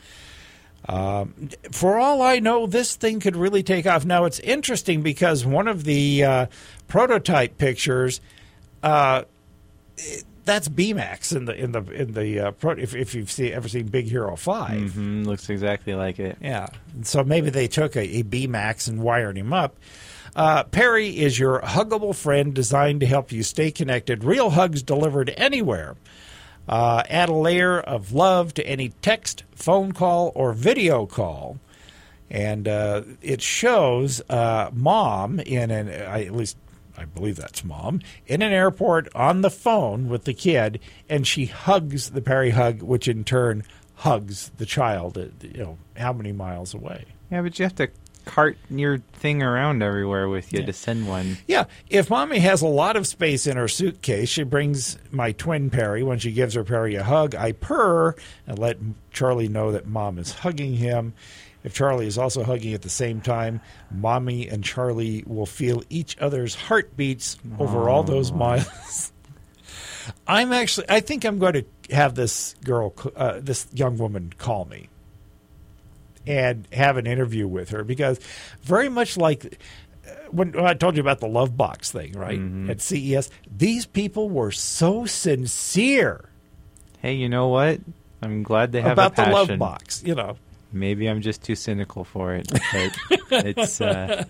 For all I know, this thing could really take off. Now, it's interesting because one of the prototype pictures, that's Baymax if you've ever seen Big Hero 5. Mm-hmm, looks exactly like it. Yeah. So maybe they took a Baymax and wired him up. Peri is your huggable friend designed to help you stay connected. Real hugs delivered anywhere. Add a layer of love to any text, phone call, or video call. And it shows mom at least I believe that's mom, in an airport on the phone with the kid, and she hugs the Peri Hug, which in turn hugs the child, how many miles away. Yeah, but you have to cart your thing around everywhere with you to send one. Yeah, if Mommy has a lot of space in her suitcase, she brings my twin Peri. When she gives her Peri a hug, I purr and let Charlie know that Mom is hugging him. If Charlie is also hugging at the same time, Mommy and Charlie will feel each other's heartbeats over all those miles. I think I'm going to have this young woman call me and have an interview with her, because very much like when I told you about the Love Box thing, right? Mm-hmm. At CES, these people were so sincere. Hey, you know what? I'm glad they have about a passion. The Love Box, Maybe I'm just too cynical for it. But it's the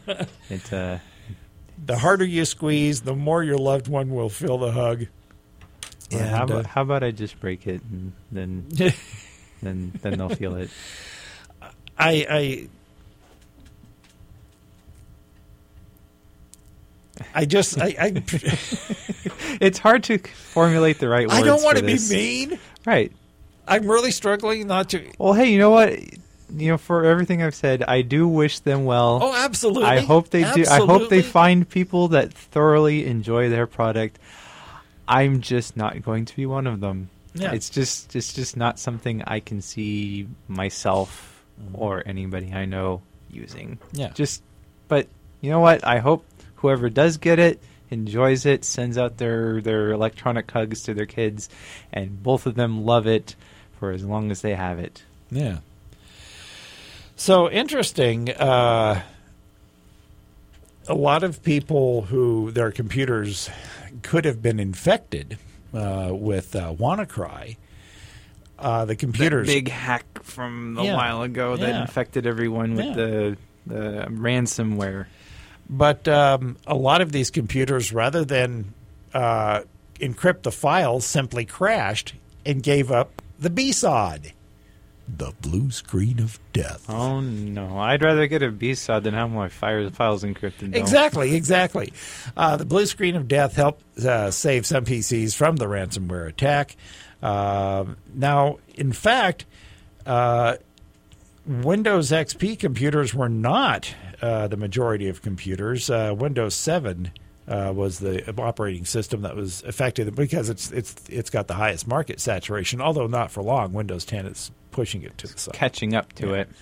harder you squeeze, the more your loved one will feel the hug. And, how about I just break it and then then they'll feel it. It's hard to formulate the right words. I don't want to be mean. Right. I'm really struggling not to. Well, hey, you know what? For everything I've said, I do wish them well. Oh, absolutely. I hope they do. I hope they find people that thoroughly enjoy their product. I'm just not going to be one of them. Yeah. It's just not something I can see myself or anybody I know using. Yeah. But you know what? I hope whoever does get it enjoys it, sends out their electronic hugs to their kids, and both of them love it for as long as they have it. Yeah. So interesting. A lot of people who their computers could have been infected with WannaCry. The computers, that big hack from a while ago that infected everyone with the ransomware. But a lot of these computers, rather than encrypt the files, simply crashed and gave up the BSOD. The blue screen of death. Oh, no. I'd rather get a BSOD than have my files encrypted. Though. Exactly. The blue screen of death helped save some PCs from the ransomware attack. Now, in fact, Windows XP computers were not the majority of computers. Windows 7 was the operating system that was affected because it's got the highest market saturation, although not for long. Windows 10 is pushing it to the side. Catching up to it.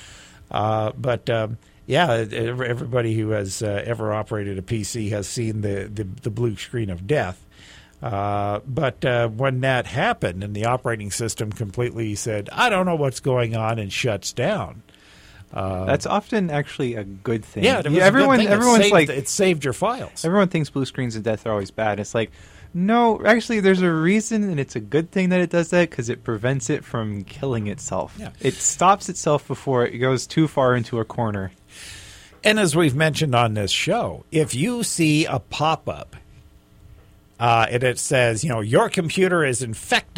Everybody who has ever operated a PC has seen the blue screen of death. But when that happened and the operating system completely said, I don't know what's going on, and shuts down. That's often actually a good thing. Yeah, everyone's like, it saved your files. Everyone thinks blue screens of death are always bad. It's like, no, actually, there's a reason, and it's a good thing that it does that because it prevents it from killing itself. Yeah. It stops itself before it goes too far into a corner. And as we've mentioned on this show, if you see a pop-up and it says, your computer is infected,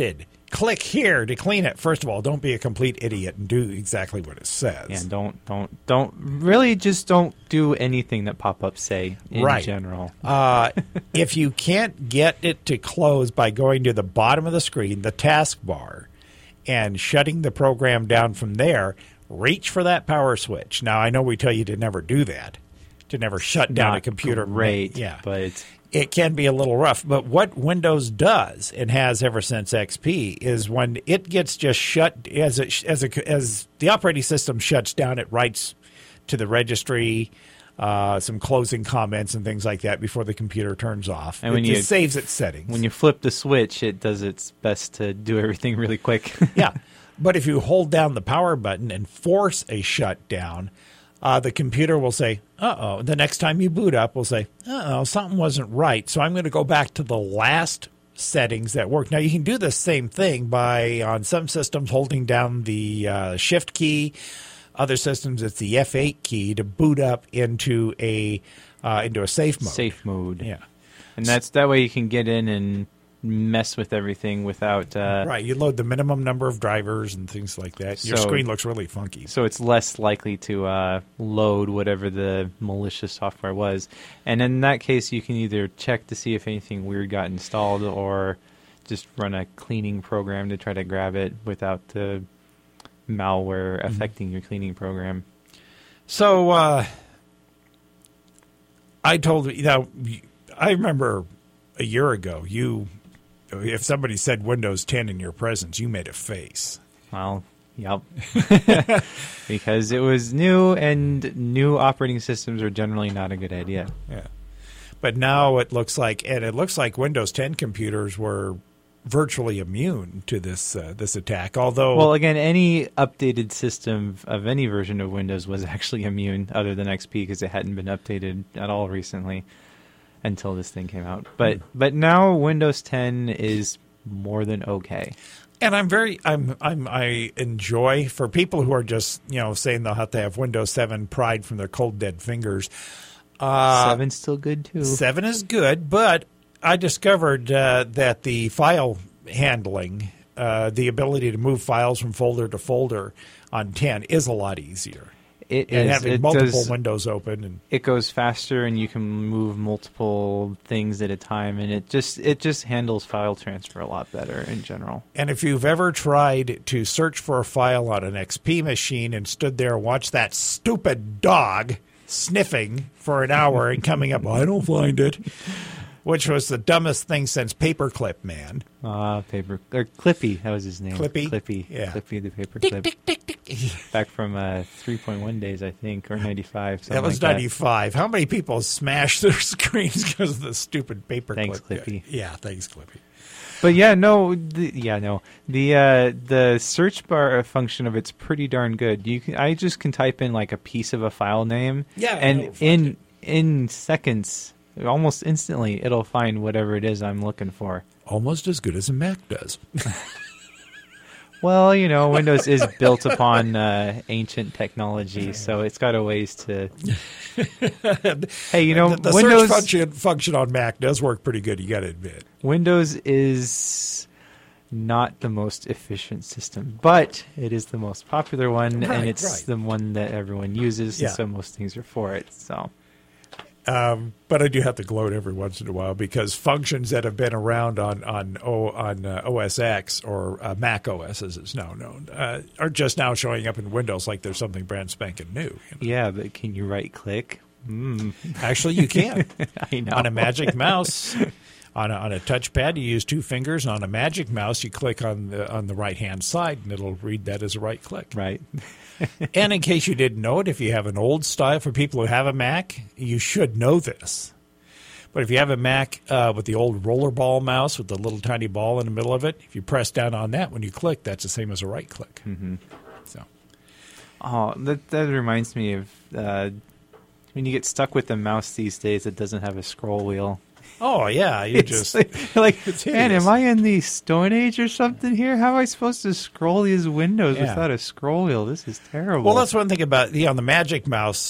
click here to clean it. First of all, don't be a complete idiot and do exactly what it says. Yeah, don't do anything that pop-ups say in general. If you can't get it to close by going to the bottom of the screen, the taskbar, and shutting the program down from there, reach for that power switch. Now, I know we tell you to never do that, to never shut down a computer. Great, yeah, but it can be a little rough. But what Windows does, and has ever since XP, is when it gets just shut, as the operating system shuts down, it writes to the registry some closing comments and things like that before the computer turns off. And it saves its settings. When you flip the switch, it does its best to do everything really quick. Yeah. But if you hold down the power button and force a shutdown, the computer will say, uh-oh. The next time you boot up, will say, uh-oh, something wasn't right. So I'm going to go back to the last settings that work. Now, you can do the same thing by, on some systems, holding down the Shift key. Other systems, it's the F8 key to boot up into a safe mode. Safe mode. Yeah. And that way you can get in and mess with everything without... right, you load the minimum number of drivers and things like that. Your screen looks really funky. So it's less likely to load whatever the malicious software was. And in that case, you can either check to see if anything weird got installed or just run a cleaning program to try to grab it without the malware affecting your cleaning program. So I told you, I remember a year ago, if somebody said Windows 10 in your presence, you made a face. Well, yep. Because it was new, and new operating systems are generally not a good idea. Yeah. But now it looks like Windows 10 computers were virtually immune to this attack. Although, well, again, any updated system of any version of Windows was actually immune, other than XP, because it hadn't been updated at all recently until this thing came out. But now Windows 10 is more than okay. And I enjoy, for people who are just saying they'll have to have Windows 7 pried from their cold dead fingers. 7's still good too. 7 is good, but I discovered that the file handling, the ability to move files from folder to folder on 10 is a lot easier. Having multiple windows open, and it goes faster, and you can move multiple things at a time, and it just handles file transfer a lot better in general. And if you've ever tried to search for a file on an XP machine and stood there and watched that stupid dog sniffing for an hour and coming up, I don't find it, which was the dumbest thing since Paperclip Man. Clippy, that was his name. Clippy, yeah. Clippy the Paperclip. Tick, tick, tick, tick. Back from 3.1 days, I think, or 95. That was 95. How many people smashed their screens because of the stupid Paperclip? Thanks, Clippy. Yeah, thanks, Clippy. But the search bar function of it's pretty darn good. I just can type in like a piece of a file name, and in seconds, almost instantly, it'll find whatever it is I'm looking for. Almost as good as a Mac does. Well, Windows is built upon ancient technology, so it's got a ways to... Hey, the Windows... search function on Mac does work pretty good, you got to admit. Windows is not the most efficient system, but it is the most popular one, and it's the one that everyone uses, so most things are for it, so... But I do have to gloat every once in a while, because functions that have been around on OS X, or Mac OS as it's now known, are just now showing up in Windows like there's something brand spanking new. Yeah, but can you right click? Actually, you can. I know. On a Magic Mouse, on a touchpad, you use two fingers. On a Magic Mouse, you click on the right hand side, and it'll read that as a right click. Right. And in case you didn't know it, if you have an old style, for people who have a Mac, you should know this. But if you have a Mac with the old rollerball mouse with the little tiny ball in the middle of it, if you press down on that when you click, that's the same as a right click. Mm-hmm. So, that reminds me of when you get stuck with a mouse these days that doesn't have a scroll wheel. Oh, yeah. It's man, am I in the Stone Age or something here? How am I supposed to scroll these windows without a scroll wheel? This is terrible. Well, that's one thing about the Magic Mouse.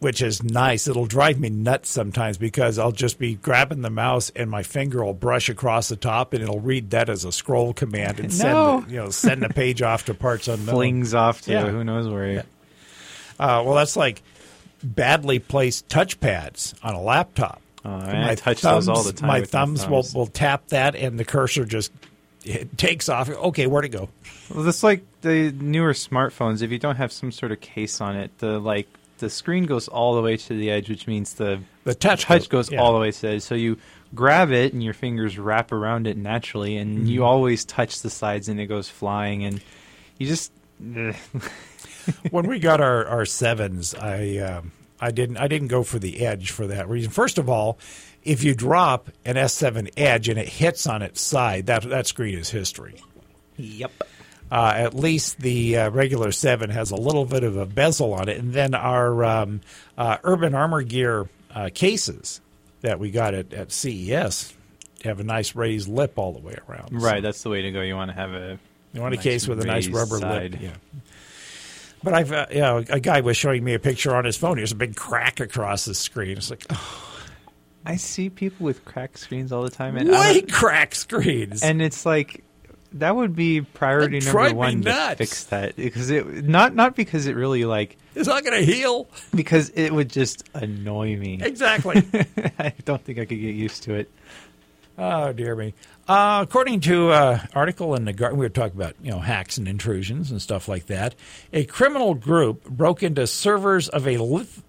which is nice. It'll drive me nuts sometimes because I'll just be grabbing the mouse and my finger will brush across the top and it'll read that as a scroll command and send the page off to parts unknown. Flings off to who knows where. Yeah. Well, that's like badly placed touchpads on a laptop. I touch those all the time. My thumbs will tap that and the cursor just takes off. Okay, where'd it go? Well, that's like the newer smartphones. If you don't have some sort of case on it, the screen goes all the way to the edge, which means the touch goes all the way to the edge. So you grab it and your fingers wrap around it naturally, and you always touch the sides and it goes flying, and you just... When we got our 7s, I didn't go for the edge for that reason. First of all, if you drop an S7 Edge and it hits on its side, that screen is history. Yep. At least the regular 7 has a little bit of a bezel on it. And then our Urban Armor Gear cases that we got at CES have a nice raised lip all the way around. Right, so that's the way to go. You want to have a case with a nice rubber side. lip. Yeah. But a guy was showing me a picture on his phone. There's a big crack across the screen. It's like, oh. I see people with cracked screens all the time. And cracked screens. And it's like, that would be priority number one to fix that. Because not because it really it's not going to heal. Because it would just annoy me. Exactly. I don't think I could get used to it. Oh, dear me. According to an article in The Guardian, we were talking about hacks and intrusions and stuff like that. A criminal group broke into servers of a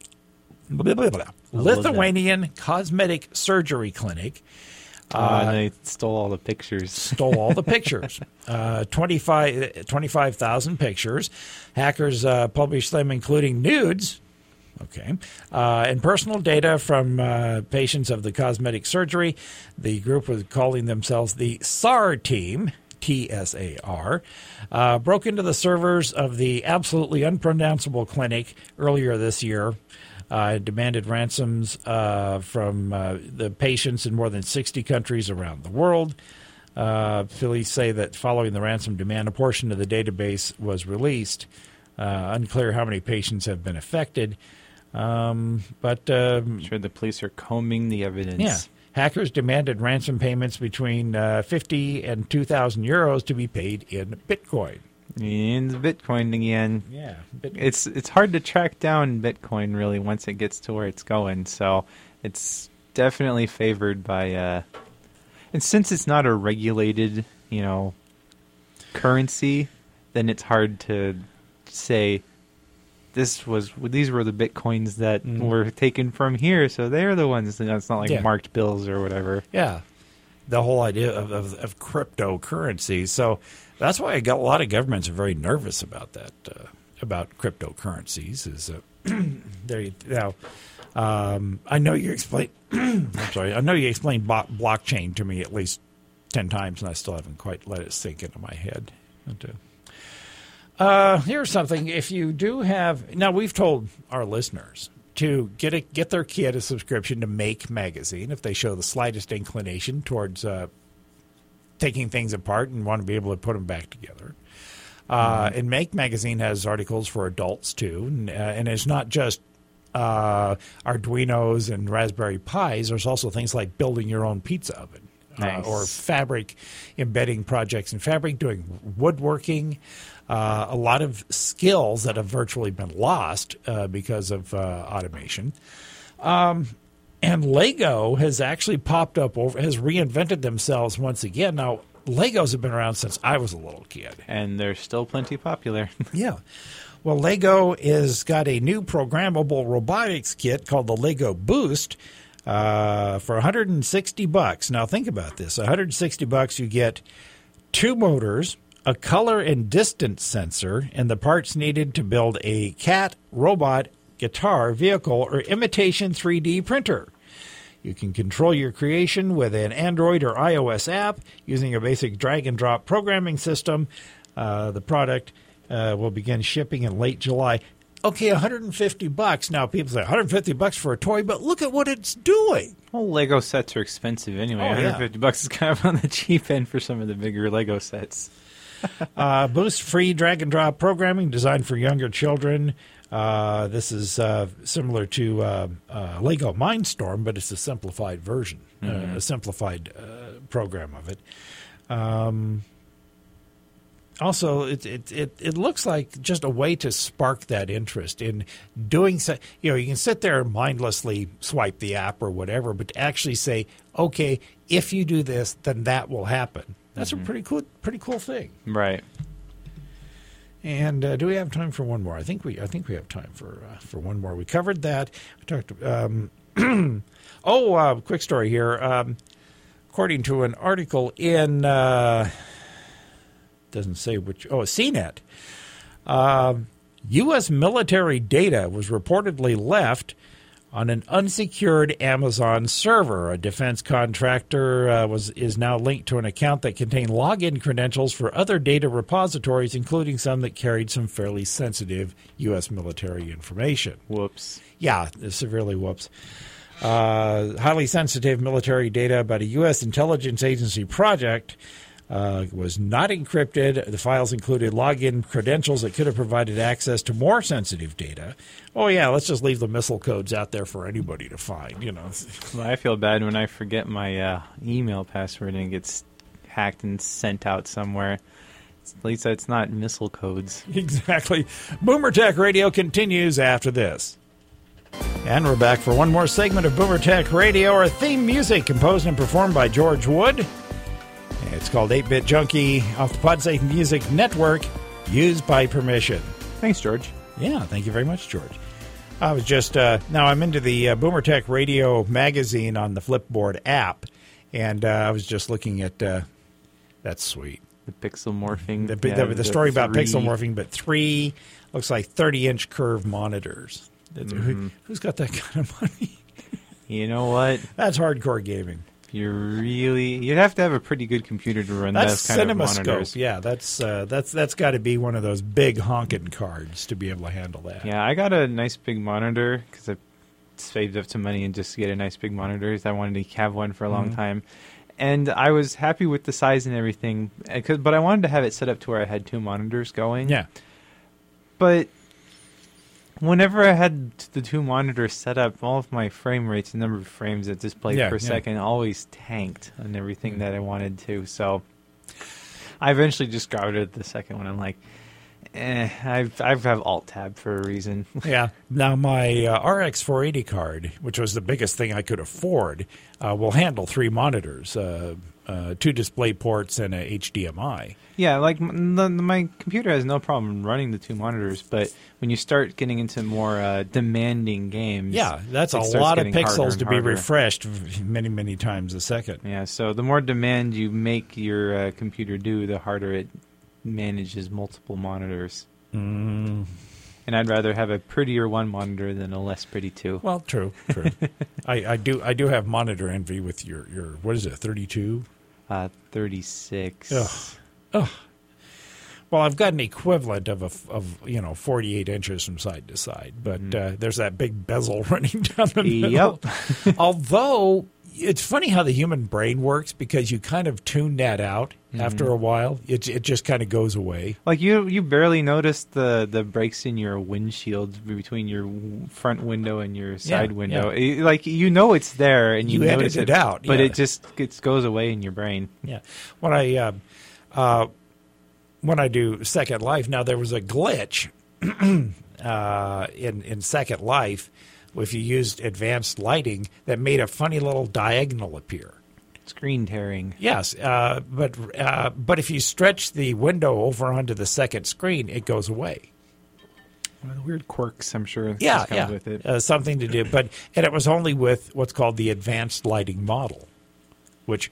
Lithuanian cosmetic surgery clinic. They stole all the pictures. 25,000 pictures. Hackers published them, including nudes. Okay. And personal data from patients of the cosmetic surgery. The group was calling themselves the SAR team, TSAR, broke into the servers of the absolutely unpronounceable clinic earlier this year. Demanded ransoms from the patients in more than 60 countries around the world. Police say that following the ransom demand, a portion of the database was released. Unclear how many patients have been affected. But I'm sure the police are combing the evidence. Yeah. Hackers demanded ransom payments between 50 and 2,000 euros to be paid in Bitcoin. In the Bitcoin again. Yeah. It's hard to track down Bitcoin, really, once it gets to where it's going. So it's definitely favored by... and since it's not a regulated, currency, then it's hard to say... These were the Bitcoins that were taken from here, so they're the ones. It's not like marked bills or whatever. Yeah, the whole idea of cryptocurrency. So that's why a lot of governments are very nervous about that, about cryptocurrencies. I know you explained. I'm sorry. I know you explained blockchain to me at least 10 times, and I still haven't quite let it sink into my head. Here's something. If you do have... Now, we've told our listeners to get their kid a subscription to Make Magazine if they show the slightest inclination towards taking things apart and want to be able to put them back together. And Make Magazine has articles for adults, too. And it's not just Arduinos and Raspberry Pis. There's also things like building your own pizza oven. Nice. Or fabric embedding projects in fabric, doing woodworking, a lot of skills that have virtually been lost because of automation. And Lego has actually popped up, has reinvented themselves once again. Now, Legos have been around since I was a little kid. And they're still plenty popular. Yeah. Well, Lego has got a new programmable robotics kit called the Lego Boost. For $160. Now think about this. $160 you get 2 motors, a color and distance sensor, and the parts needed to build a cat, robot, guitar, vehicle, or imitation 3D printer. You can control your creation with an Android or iOS app using a basic drag-and-drop programming system. The product will begin shipping in late July. Okay, $150. Now, people say $150 for a toy, but look at what it's doing. Well, Lego sets are expensive anyway. $150 is kind of on the cheap end for some of the bigger Lego sets. Boost free drag-and-drop programming designed for younger children. This is similar to Lego Mindstorm, but it's a simplified version, a simplified program of it. Also, it looks like just a way to spark that interest in doing so. You can sit there and mindlessly swipe the app or whatever, but to actually say, okay, if you do this, then that will happen. That's a pretty cool thing. Right. And do we have time for one more? I think we have time for one more. We covered that. We talked. Quick story here. According to an article in doesn't say which. CNET. U.S. military data was reportedly left on an unsecured Amazon server. A defense contractor is now linked to an account that contained login credentials for other data repositories, including some that carried some fairly sensitive U.S. military information. Whoops. Yeah, severely whoops. Highly sensitive military data about a U.S. intelligence agency project was not encrypted. The files included login credentials that could have provided access to more sensitive data. Oh, yeah, let's just leave the missile codes out there for anybody to find, Well, I feel bad when I forget my email password and it gets hacked and sent out somewhere. At least it's not missile codes. Exactly. Boomer Tech Radio continues after this. And we're back for one more segment of Boomer Tech Radio. Our theme music composed and performed by George Wood. It's called 8-Bit Junkie off the PodSafe Music Network, used by permission. Thanks, George. Yeah, thank you very much, George. I was just, now I'm into the Boomer Tech Radio magazine on the Flipboard app, and I was just looking at, that's sweet. The pixel morphing. The story about pixel morphing, but 3, looks like 30-inch curved monitors. Who's got that kind of money? You know what? That's hardcore gaming. You'd have to have a pretty good computer to run those kind of monitors. Yeah, that's got to be one of those big honking cards to be able to handle that. Yeah, I got a nice big monitor because I saved up some money and just to get a nice big monitor. I wanted to have one for a long time, and I was happy with the size and everything. But I wanted to have it set up to where I had 2 monitors going. Yeah, but whenever I had the 2 monitors set up, all of my frame rates, the number of frames that displayed per second, always tanked on everything that I wanted to. So I eventually just got rid of the second one. I'm like, I have Alt-Tab for a reason. Yeah. Now my RX 480 card, which was the biggest thing I could afford, will handle 3 monitors, 2 display ports, and a HDMI. Yeah, like my computer has no problem running the 2 monitors, but when you start getting into more demanding games, that's a lot of pixels to be refreshed many, many times a second. Yeah, so the more demand you make your computer do, the harder it manages multiple monitors. And I'd rather have a prettier 1 monitor than a less pretty 2. Well, true. I do have monitor envy with your what is it, 32? 36. Ugh. Well, I've got an equivalent of 48 inches from side to side, but there's that big bezel running down the middle. Yep. Although it's funny how the human brain works, because you kind of tune that out after a while. It just kind of goes away. Like you barely notice the breaks in your windshield between your front window and your side window. Yeah. Like it's there and you notice it out, but it just goes away in your brain. Yeah. When I do Second Life, now there was a glitch in Second Life if you used advanced lighting that made a funny little diagonal appear. Screen tearing. Yes, but if you stretch the window over onto the second screen, it goes away. Well, weird quirks, I'm sure. Yeah. With it. Something to do, and it was only with what's called the advanced lighting model, which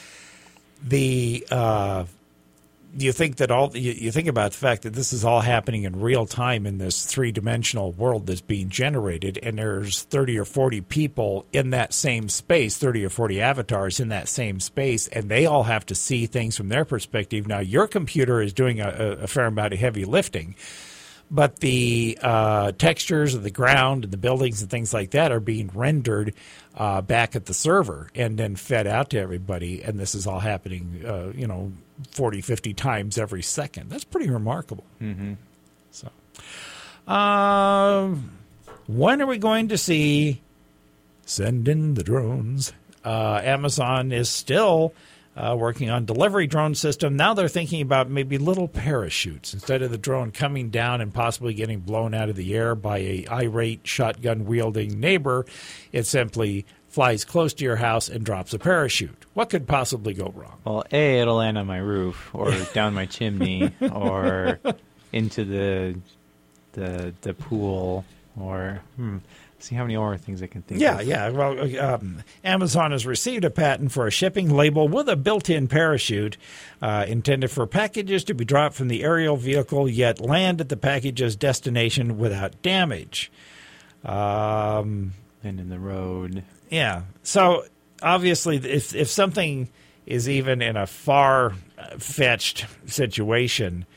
you think about the fact that this is all happening in real time in this 3-dimensional world that's being generated, and there's 30 or 40 people in that same space, 30 or 40 avatars in that same space, and they all have to see things from their perspective. Now, your computer is doing a fair amount of heavy lifting, but the textures of the ground and the buildings and things like that are being rendered back at the server and then fed out to everybody, and this is all happening 40, 50 times every second. That's pretty remarkable. Mm-hmm. So, When are we going to see send in the drones? Amazon is still working on delivery drone system. Now they're thinking about maybe little parachutes. Instead of the drone coming down and possibly getting blown out of the air by a irate shotgun-wielding neighbor, it simply flies close to your house and drops a parachute. What could possibly go wrong? Well, A, it'll land on my roof or down my chimney or into the pool or see how many more things I can think of. Yeah. Well, Amazon has received a patent for a shipping label with a built-in parachute intended for packages to be dropped from the aerial vehicle yet land at the package's destination without damage. And in the road. Yeah. So obviously, if something is even in a far-fetched situation,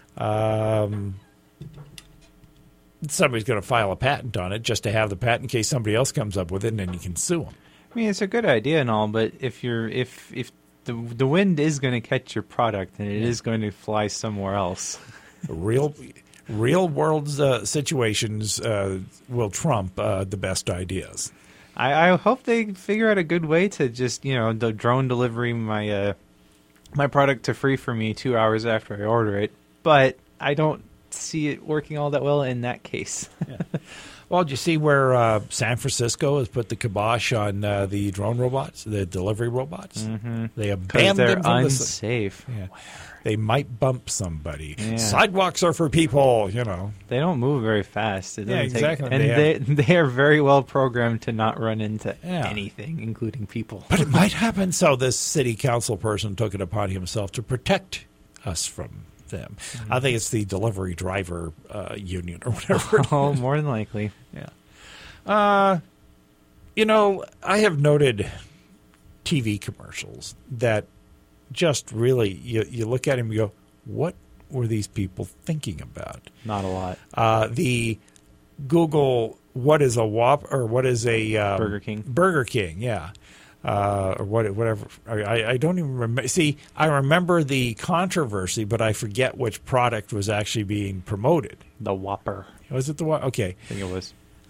somebody's going to file a patent on it just to have the patent in case somebody else comes up with it, and then you can sue them. I mean, it's a good idea and all, but if the wind is going to catch your product, and it is going to fly somewhere else. Real world situations will trump the best ideas. I hope they figure out a good way to just, the drone delivery my product to free for me 2 hours after I order it, but I don't see it working all that well in that case. Yeah. Well, did you see where San Francisco has put the kibosh on the drone robots, the delivery robots? Mm-hmm. They abandoned them they're unsafe. Yeah. They might bump somebody. Yeah. Sidewalks are for people, They don't move very fast. It doesn't exactly. They are very well programmed to not run into anything, including people. But it might happen. So this city council person took it upon himself to protect us from them. Mm-hmm. I think it's the delivery driver union or whatever. Oh, more than likely. Yeah. I have noted TV commercials that just really, you look at them and you go, what were these people thinking about? Not a lot. The Google, what is a Whopper, or what is a Burger King? Burger King, yeah. Or whatever. I don't even remember. See, I remember the controversy, but I forget which product was actually being promoted. The Whopper. Was it the Whopper? Okay. I think it was.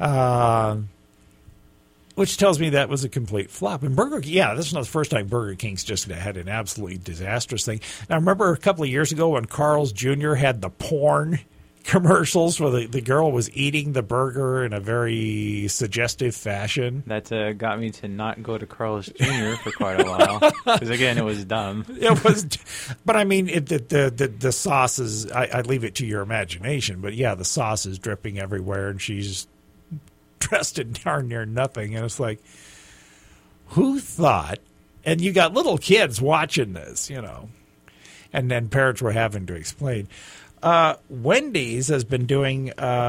Which tells me that was a complete flop. And Burger King, this is not the first time Burger King's just had an absolutely disastrous thing. Now, I remember a couple of years ago when Carl's Jr. had the porn commercials where the girl was eating the burger in a very suggestive fashion. That got me to not go to Carl's Jr. for quite a while. Because, again, it was dumb. It was, but I mean, the sauce is, I leave it to your imagination, but the sauce is dripping everywhere and she's dressed in darn near nothing. And it's like, who thought? And you got little kids watching this, and then parents were having to explain. Wendy's has been doing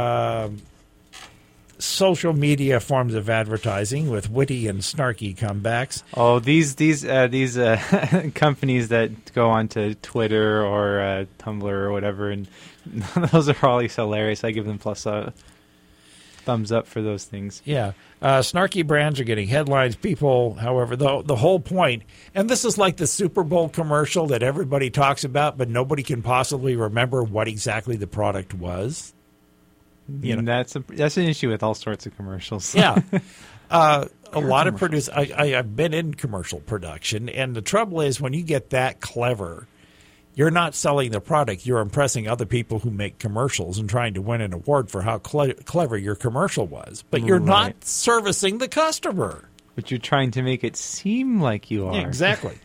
social media forms of advertising with witty and snarky comebacks. Oh, these companies that go onto Twitter or Tumblr or whatever, and those are always hilarious. I give them thumbs up for those things. Yeah. Snarky brands are getting headlines. People, however, the whole point, and this is like the Super Bowl commercial that everybody talks about, but nobody can possibly remember what exactly the product was. That's an issue with all sorts of commercials. Yeah. A lot of producers, I've been in commercial production, and the trouble is when you get that clever, you're not selling the product. You're impressing other people who make commercials and trying to win an award for how clever your commercial was. But you're not servicing the customer. But you're trying to make it seem like you are. Exactly.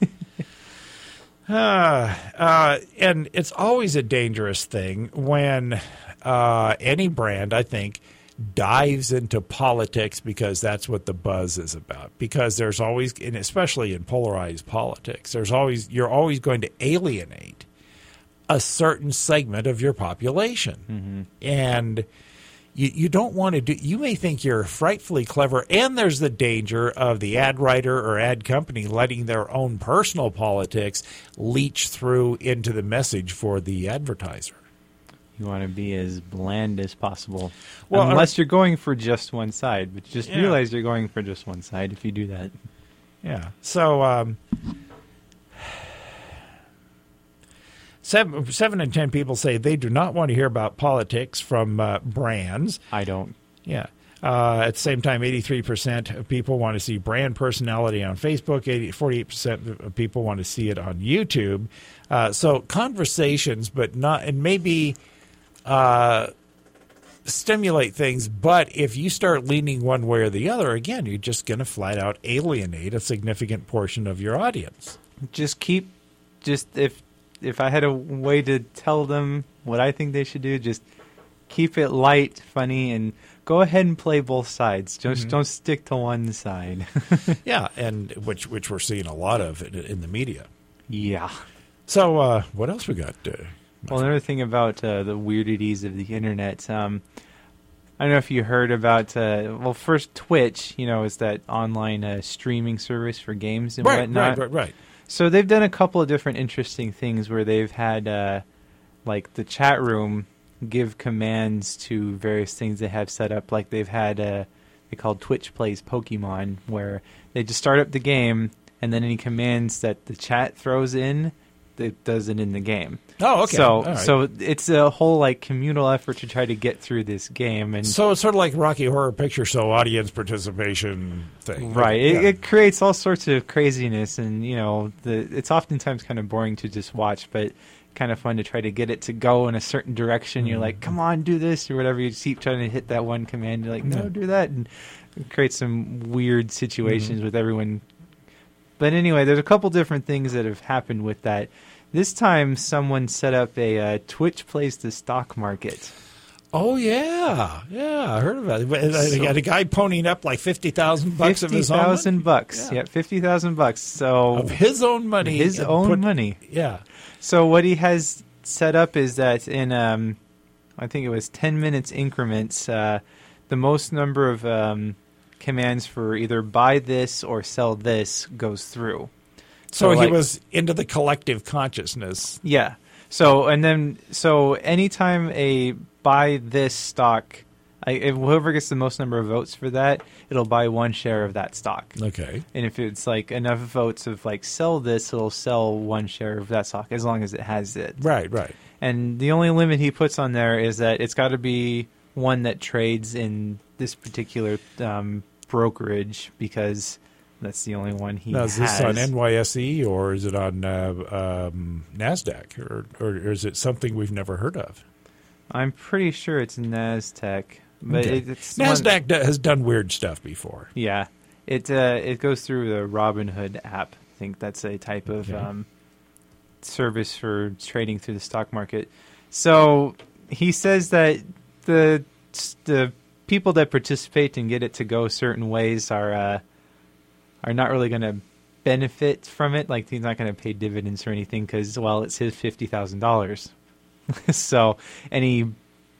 And it's always a dangerous thing when any brand, I think, dives into politics because that's what the buzz is about. Because there's always, and especially in polarized politics, you're always going to alienate a certain segment of your population. Mm-hmm. And you don't want to do, you may think you're frightfully clever, and there's the danger of the ad writer or ad company letting their own personal politics leach through into the message for the advertiser. You want to be as bland as possible. Well, unless you're going for just one side. But just realize you're going for just one side if you do that. 7 in 10 people say they do not want to hear about politics from brands. I don't. Yeah. At the same time, 83% of people want to see brand personality on Facebook. 48% of people want to see it on YouTube. So conversations, but not, and maybe stimulate things. But if you start leaning one way or the other, again, you're just going to flat out alienate a significant portion of your audience. If I had a way to tell them what I think they should do, just keep it light, funny, and go ahead and play both sides. Just don't stick to one side. Yeah, and which we're seeing a lot of in the media. Yeah. So what else we got? Well, another thing about the weirdities of the internet. I don't know if you heard about. First Twitch. Is that online streaming service for games and whatnot. Right. So they've done a couple of different interesting things where they've had like the chat room give commands to various things they have set up. Like they've had they called Twitch Plays Pokemon, where they just start up the game and then any commands that the chat throws in, it does it in the game. Oh, okay. So it's a whole like communal effort to try to get through this game, and so it's sort of like Rocky Horror Picture Show audience participation thing, right? Yeah. It creates all sorts of craziness, and it's oftentimes kind of boring to just watch, but kind of fun to try to get it to go in a certain direction. You're like, come on, do this or whatever. You keep trying to hit that one command. You're like, no, do that, and it creates some weird situations with everyone. But anyway, there's a couple different things that have happened with that. This time, someone set up a Twitch Plays the Stock Market. Oh yeah, I heard about it. They got a guy ponying up like $50,000 of his own. $50,000, yeah, $50,000. So of his own money, money. Yeah. So what he has set up is that in I think it was 10 minutes increments, the most number of commands for either buy this or sell this goes through. So he was into the collective consciousness. Yeah. So anytime a buy this stock, if whoever gets the most number of votes for that, it'll buy one share of that stock. Okay. And if it's like enough votes of like sell this, it'll sell one share of that stock as long as it has it. Right. And the only limit he puts on there is that it's got to be one that trades in this particular brokerage, because that's the only one he has. Now, is this on NYSE or is it on NASDAQ? Or is it something we've never heard of? I'm pretty sure it's NASDAQ. But okay. NASDAQ has done weird stuff before. Yeah. It goes through the Robinhood app. I think that's a type of service for trading through the stock market. So he says that the people that participate and get it to go certain ways are not really going to benefit from it. Like, he's not going to pay dividends or anything because, well, it's his $50,000. So any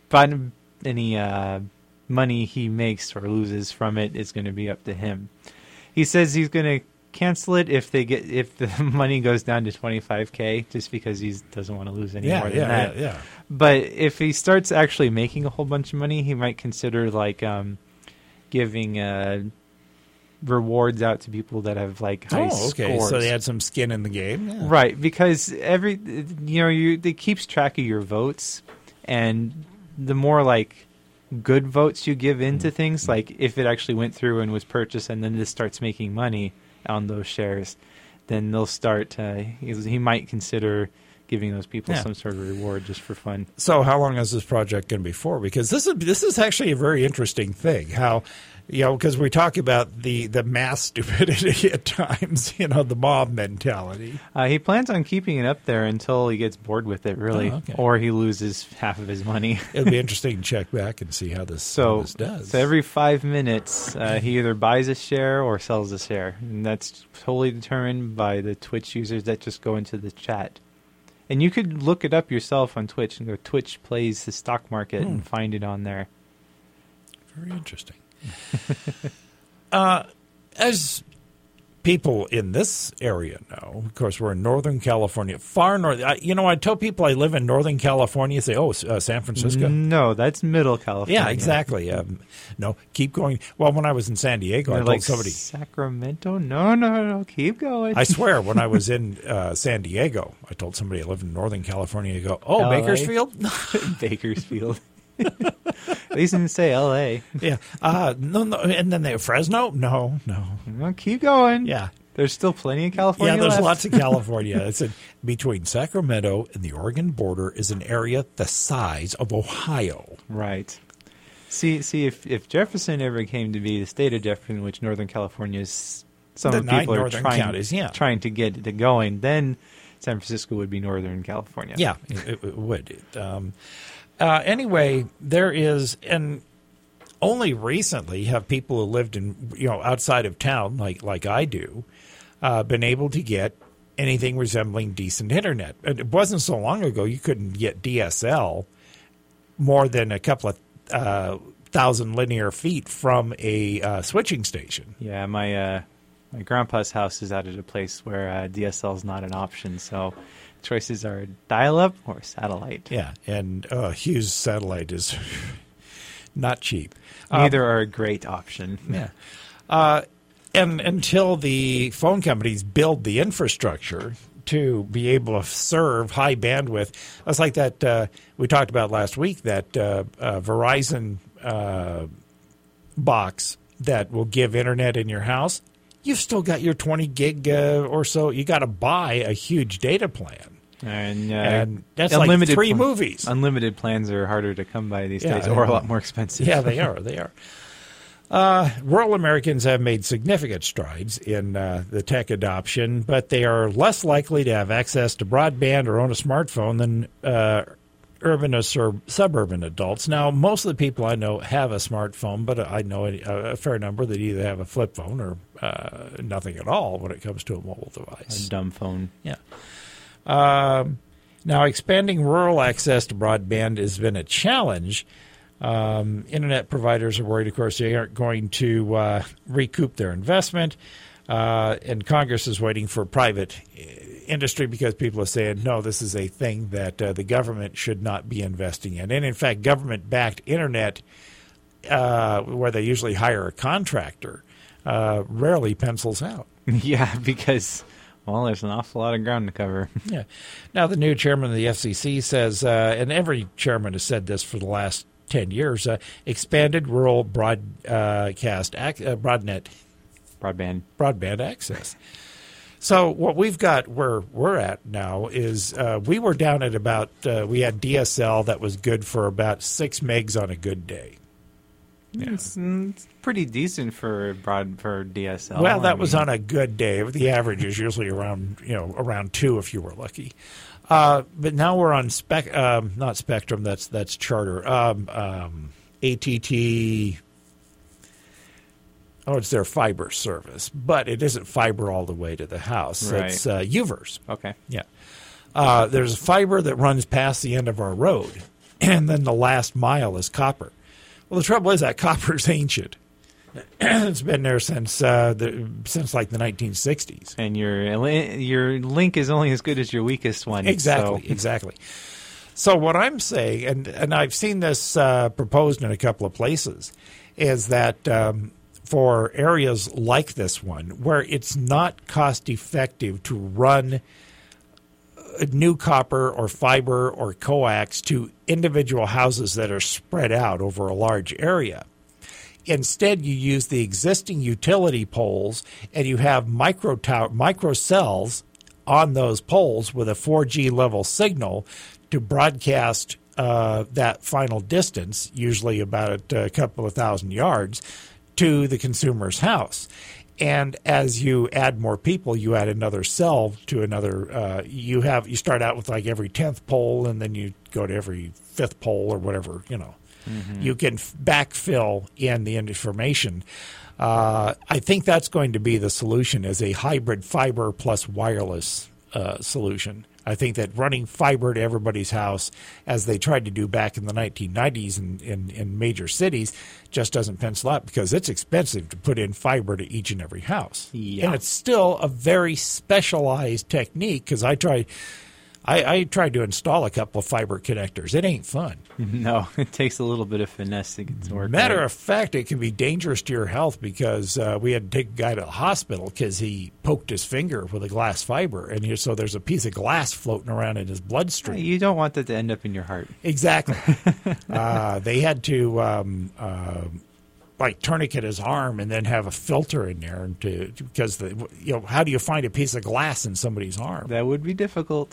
money he makes or loses from it is going to be up to him. He says he's going to cancel it if the money goes down to $25K, just because he doesn't want to lose any more than that. Yeah. But if he starts actually making a whole bunch of money, he might consider like giving rewards out to people that have like high scores. So they had some skin in the game, right? Because it keeps track of your votes, and the more like good votes you give into things, like if it actually went through and was purchased, and then this starts making money on those shares, then they'll start. He might consider giving those people some sort of reward just for fun. So how long is this project going to be for? Because this is actually a very interesting thing. How, because we talk about the mass stupidity at times, the mob mentality. He plans on keeping it up there until he gets bored with it, really, or he loses half of his money. It'll be interesting to check back and see how this does. So every 5 minutes, he either buys a share or sells a share, and that's totally determined by the Twitch users that just go into the chat. And you could look it up yourself on Twitch and go Twitch Plays the Stock Market and find it on there. Very interesting. As people in this area know. Of course, we're in Northern California, far north. I tell people I live in Northern California, say, San Francisco? No, that's Middle California. Yeah, exactly. No, keep going. Well, when I was in San Diego, I told somebody. Sacramento? No, keep going. I swear, when I was in San Diego, I told somebody I live in Northern California. You go, LA? Bakersfield? Bakersfield. At least didn't say L.A. Yeah. No. And then Fresno? No. Well, keep going. Yeah. There's still plenty of California Yeah, there's left. lots of California. It's between Sacramento and the Oregon border is an area the size of Ohio. Right. See, if Jefferson ever came to be the state of Jefferson, which Northern California is, some of the people are trying to get it going, then San Francisco would be Northern California. Yeah, it would. Anyway, there is, and only recently have people who lived in outside of town, like I do, been able to get anything resembling decent internet. It wasn't so long ago you couldn't get DSL more than a couple of thousand linear feet from a switching station. Yeah, my grandpa's house is out at a place where DSL is not an option, so choices are dial-up or satellite. Yeah, and Hughes satellite is not cheap. Neither are a great option. Yeah. And until the phone companies build the infrastructure to be able to serve high bandwidth, it's like that we talked about last week, that Verizon box that will give internet in your house. You've still got your 20 gig or so. You got to buy a huge data plan. And that's like 3 movies. Unlimited plans are harder to come by these days, or a lot more expensive. Yeah, they are. Rural Americans have made significant strides in the tech adoption, but they are less likely to have access to broadband or own a smartphone than urban or suburban adults. Now, most of the people I know have a smartphone, but I know a fair number that either have a flip phone or nothing at all when it comes to a mobile device. A dumb phone. Yeah. Now, expanding rural access to broadband has been a challenge. Internet providers are worried, of course, they aren't going to recoup their investment. And Congress is waiting for private industry because people are saying, no, this is a thing that the government should not be investing in. And, in fact, government-backed internet, where they usually hire a contractor, rarely pencils out. Yeah, because... well, there's an awful lot of ground to cover. Yeah. Now, the new chairman of the FCC says, and every chairman has said this for the last 10 years, expanded rural broadband access. So what we've got where we're at now is we were down at about, we had DSL that was good for about 6 megs on a good day. Yeah. It's pretty decent for DSL. Well, that was on a good day. The average is usually around 2 if you were lucky. But now we're on not Spectrum. That's Charter. ATT. Oh, it's their fiber service, but it isn't fiber all the way to the house. Right. It's UVerse. Okay. Yeah. There's fiber that runs past the end of our road, and then the last mile is copper. Well, the trouble is that copper's ancient. It's been there since like the 1960s. And your link is only as good as your weakest one. Exactly. So what I'm saying, and I've seen this proposed in a couple of places, is that for areas like this one, where it's not cost effective to run new copper or fiber or coax to individual houses that are spread out over a large area. Instead, you use the existing utility poles and you have micro cells on those poles with a 4G level signal to broadcast that final distance, usually about a couple of thousand yards, to the consumer's house. And as you add more people, you add another cell to another. You start out with like every 10th pole, and then you go to every 5th pole or whatever. Mm-hmm. You can backfill in the information. I think that's going to be the solution: is a hybrid fiber plus wireless solution. I think that running fiber to everybody's house, as they tried to do back in the 1990s in major cities, just doesn't pencil out because it's expensive to put in fiber to each and every house. Yeah. And it's still a very specialized technique because I tried to install a couple of fiber connectors. It ain't fun. No, it takes a little bit of finesse to get to work. Matter right. of fact, it can be dangerous to your health because we had to take a guy to the hospital because he poked his finger with a glass fiber, and so there's a piece of glass floating around in his bloodstream. You don't want that to end up in your heart. Exactly. They had to like tourniquet his arm and then have a filter in there because how do you find a piece of glass in somebody's arm? That would be difficult.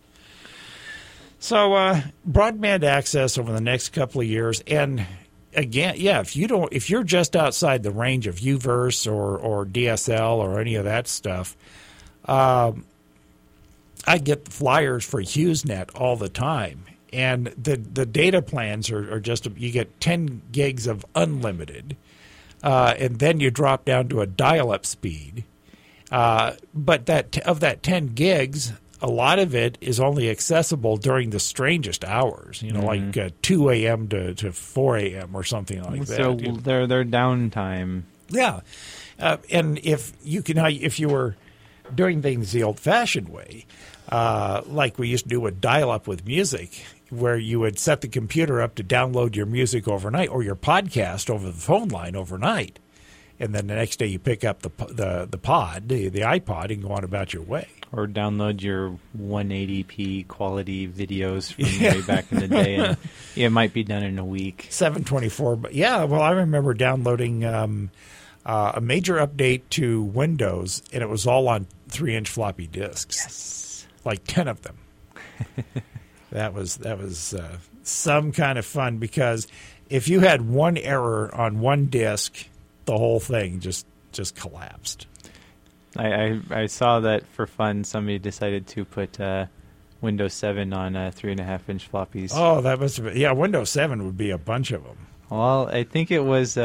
So broadband access over the next couple of years, and again, if you're just outside the range of UVerse or DSL or any of that stuff, I get flyers for HughesNet all the time, and the data plans are just you get 10 gigs of unlimited, and then you drop down to a dial-up speed, but that 10 gigs. A lot of it is only accessible during the strangest hours, like 2 a.m. to 4 a.m. or something like that. So their downtime. Yeah, and if you were doing things the old-fashioned way, like we used to do with dial-up with music, where you would set the computer up to download your music overnight or your podcast over the phone line overnight, and then the next day you pick up the iPod, and go on about your way. Or download your 180p quality videos from way back in the day. And it might be done in a week. 724. But yeah, well, I remember downloading a major update to Windows, and it was all on 3-inch floppy disks. Yes. Like 10 of them. That was some kind of fun, because if you had one error on one disk, the whole thing just collapsed. I saw that for fun somebody decided to put Windows 7 on 3.5-inch floppies. Oh, that must have been, yeah, Windows 7 would be a bunch of them. Well, I think it was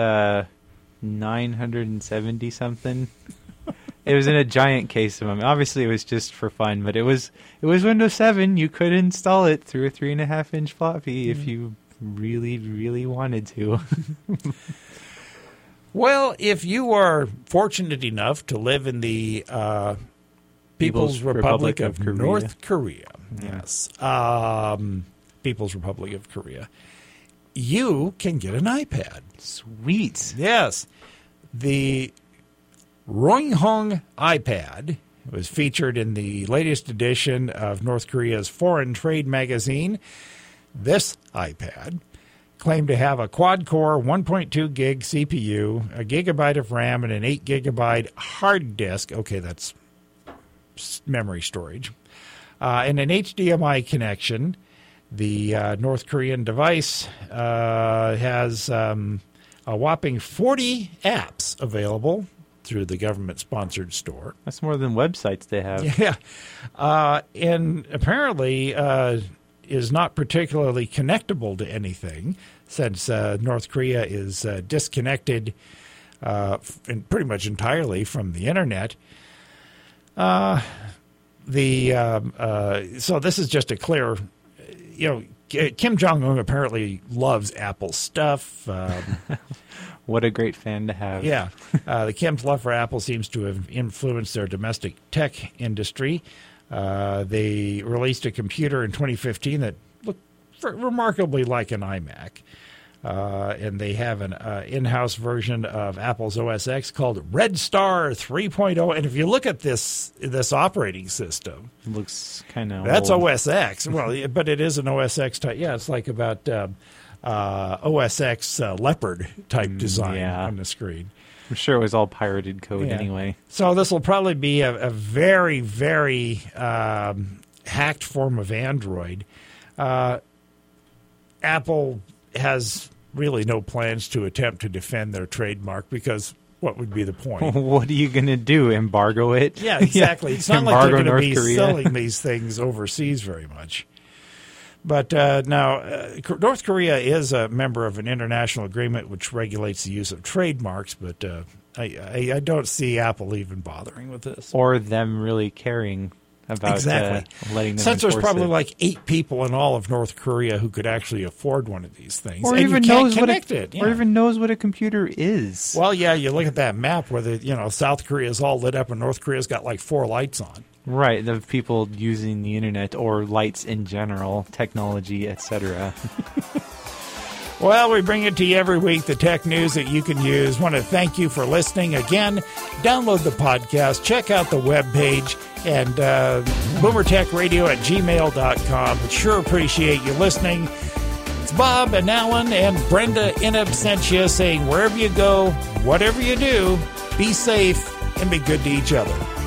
970 something. It was in a giant case of them. Obviously, it was just for fun, but it was Windows 7. You could install it through a 3.5-inch floppy if you really, really wanted to. Well, if you are fortunate enough to live in the People's Republic of North Korea, yes, People's Republic of Korea, you can get an iPad. Sweet. Yes. The Roinghong iPad was featured in the latest edition of North Korea's Foreign Trade magazine. This iPad claimed to have a quad-core 1.2 gig CPU, a gigabyte of RAM, and an 8 gigabyte hard disk. Okay, that's memory storage. And an HDMI connection. The North Korean device has a whopping 40 apps available through the government-sponsored store. That's more than websites they have. Yeah. And apparently is not particularly connectable to anything, since North Korea is disconnected pretty much entirely from the internet. So this is just a clear, Kim Jong-un apparently loves Apple stuff. What a great fan to have. Yeah. The Kim's love for Apple seems to have influenced their domestic tech industry. They released a computer in 2015 that looked remarkably like an iMac. And they have an in-house version of Apple's OS X called Red Star 3.0. And if you look at this operating system, it looks kind of that's old. OS X. Well, but it is an OS X type. Yeah, it's like about OS X Leopard type design on the screen. I'm sure it was all pirated code anyway. So this will probably be a very, very hacked form of Android. Apple has really no plans to attempt to defend their trademark, because what would be the point? What are you going to do? Embargo it? Yeah, exactly. It's not like they're going to be selling these things overseas very much. But now, North Korea is a member of an international agreement which regulates the use of trademarks, but I don't see Apple even bothering with this. Or them really caring about letting them Since there's enforce probably it. like 8 people in all of North Korea who could actually afford one of these things, or and even you can't knows connect it. or even knows what a computer is. Well, yeah, you look at that map where South Korea is all lit up and North Korea's got like 4 lights on. Right, the people using the internet or lights in general, technology, etc. Well, we bring it to you every week, the tech news that you can use. Want to thank you for listening. Again, download the podcast, check out the webpage, and boomertechradio@gmail.com. But sure appreciate you listening. It's Bob and Alan and Brenda in absentia saying wherever you go, whatever you do, be safe and be good to each other.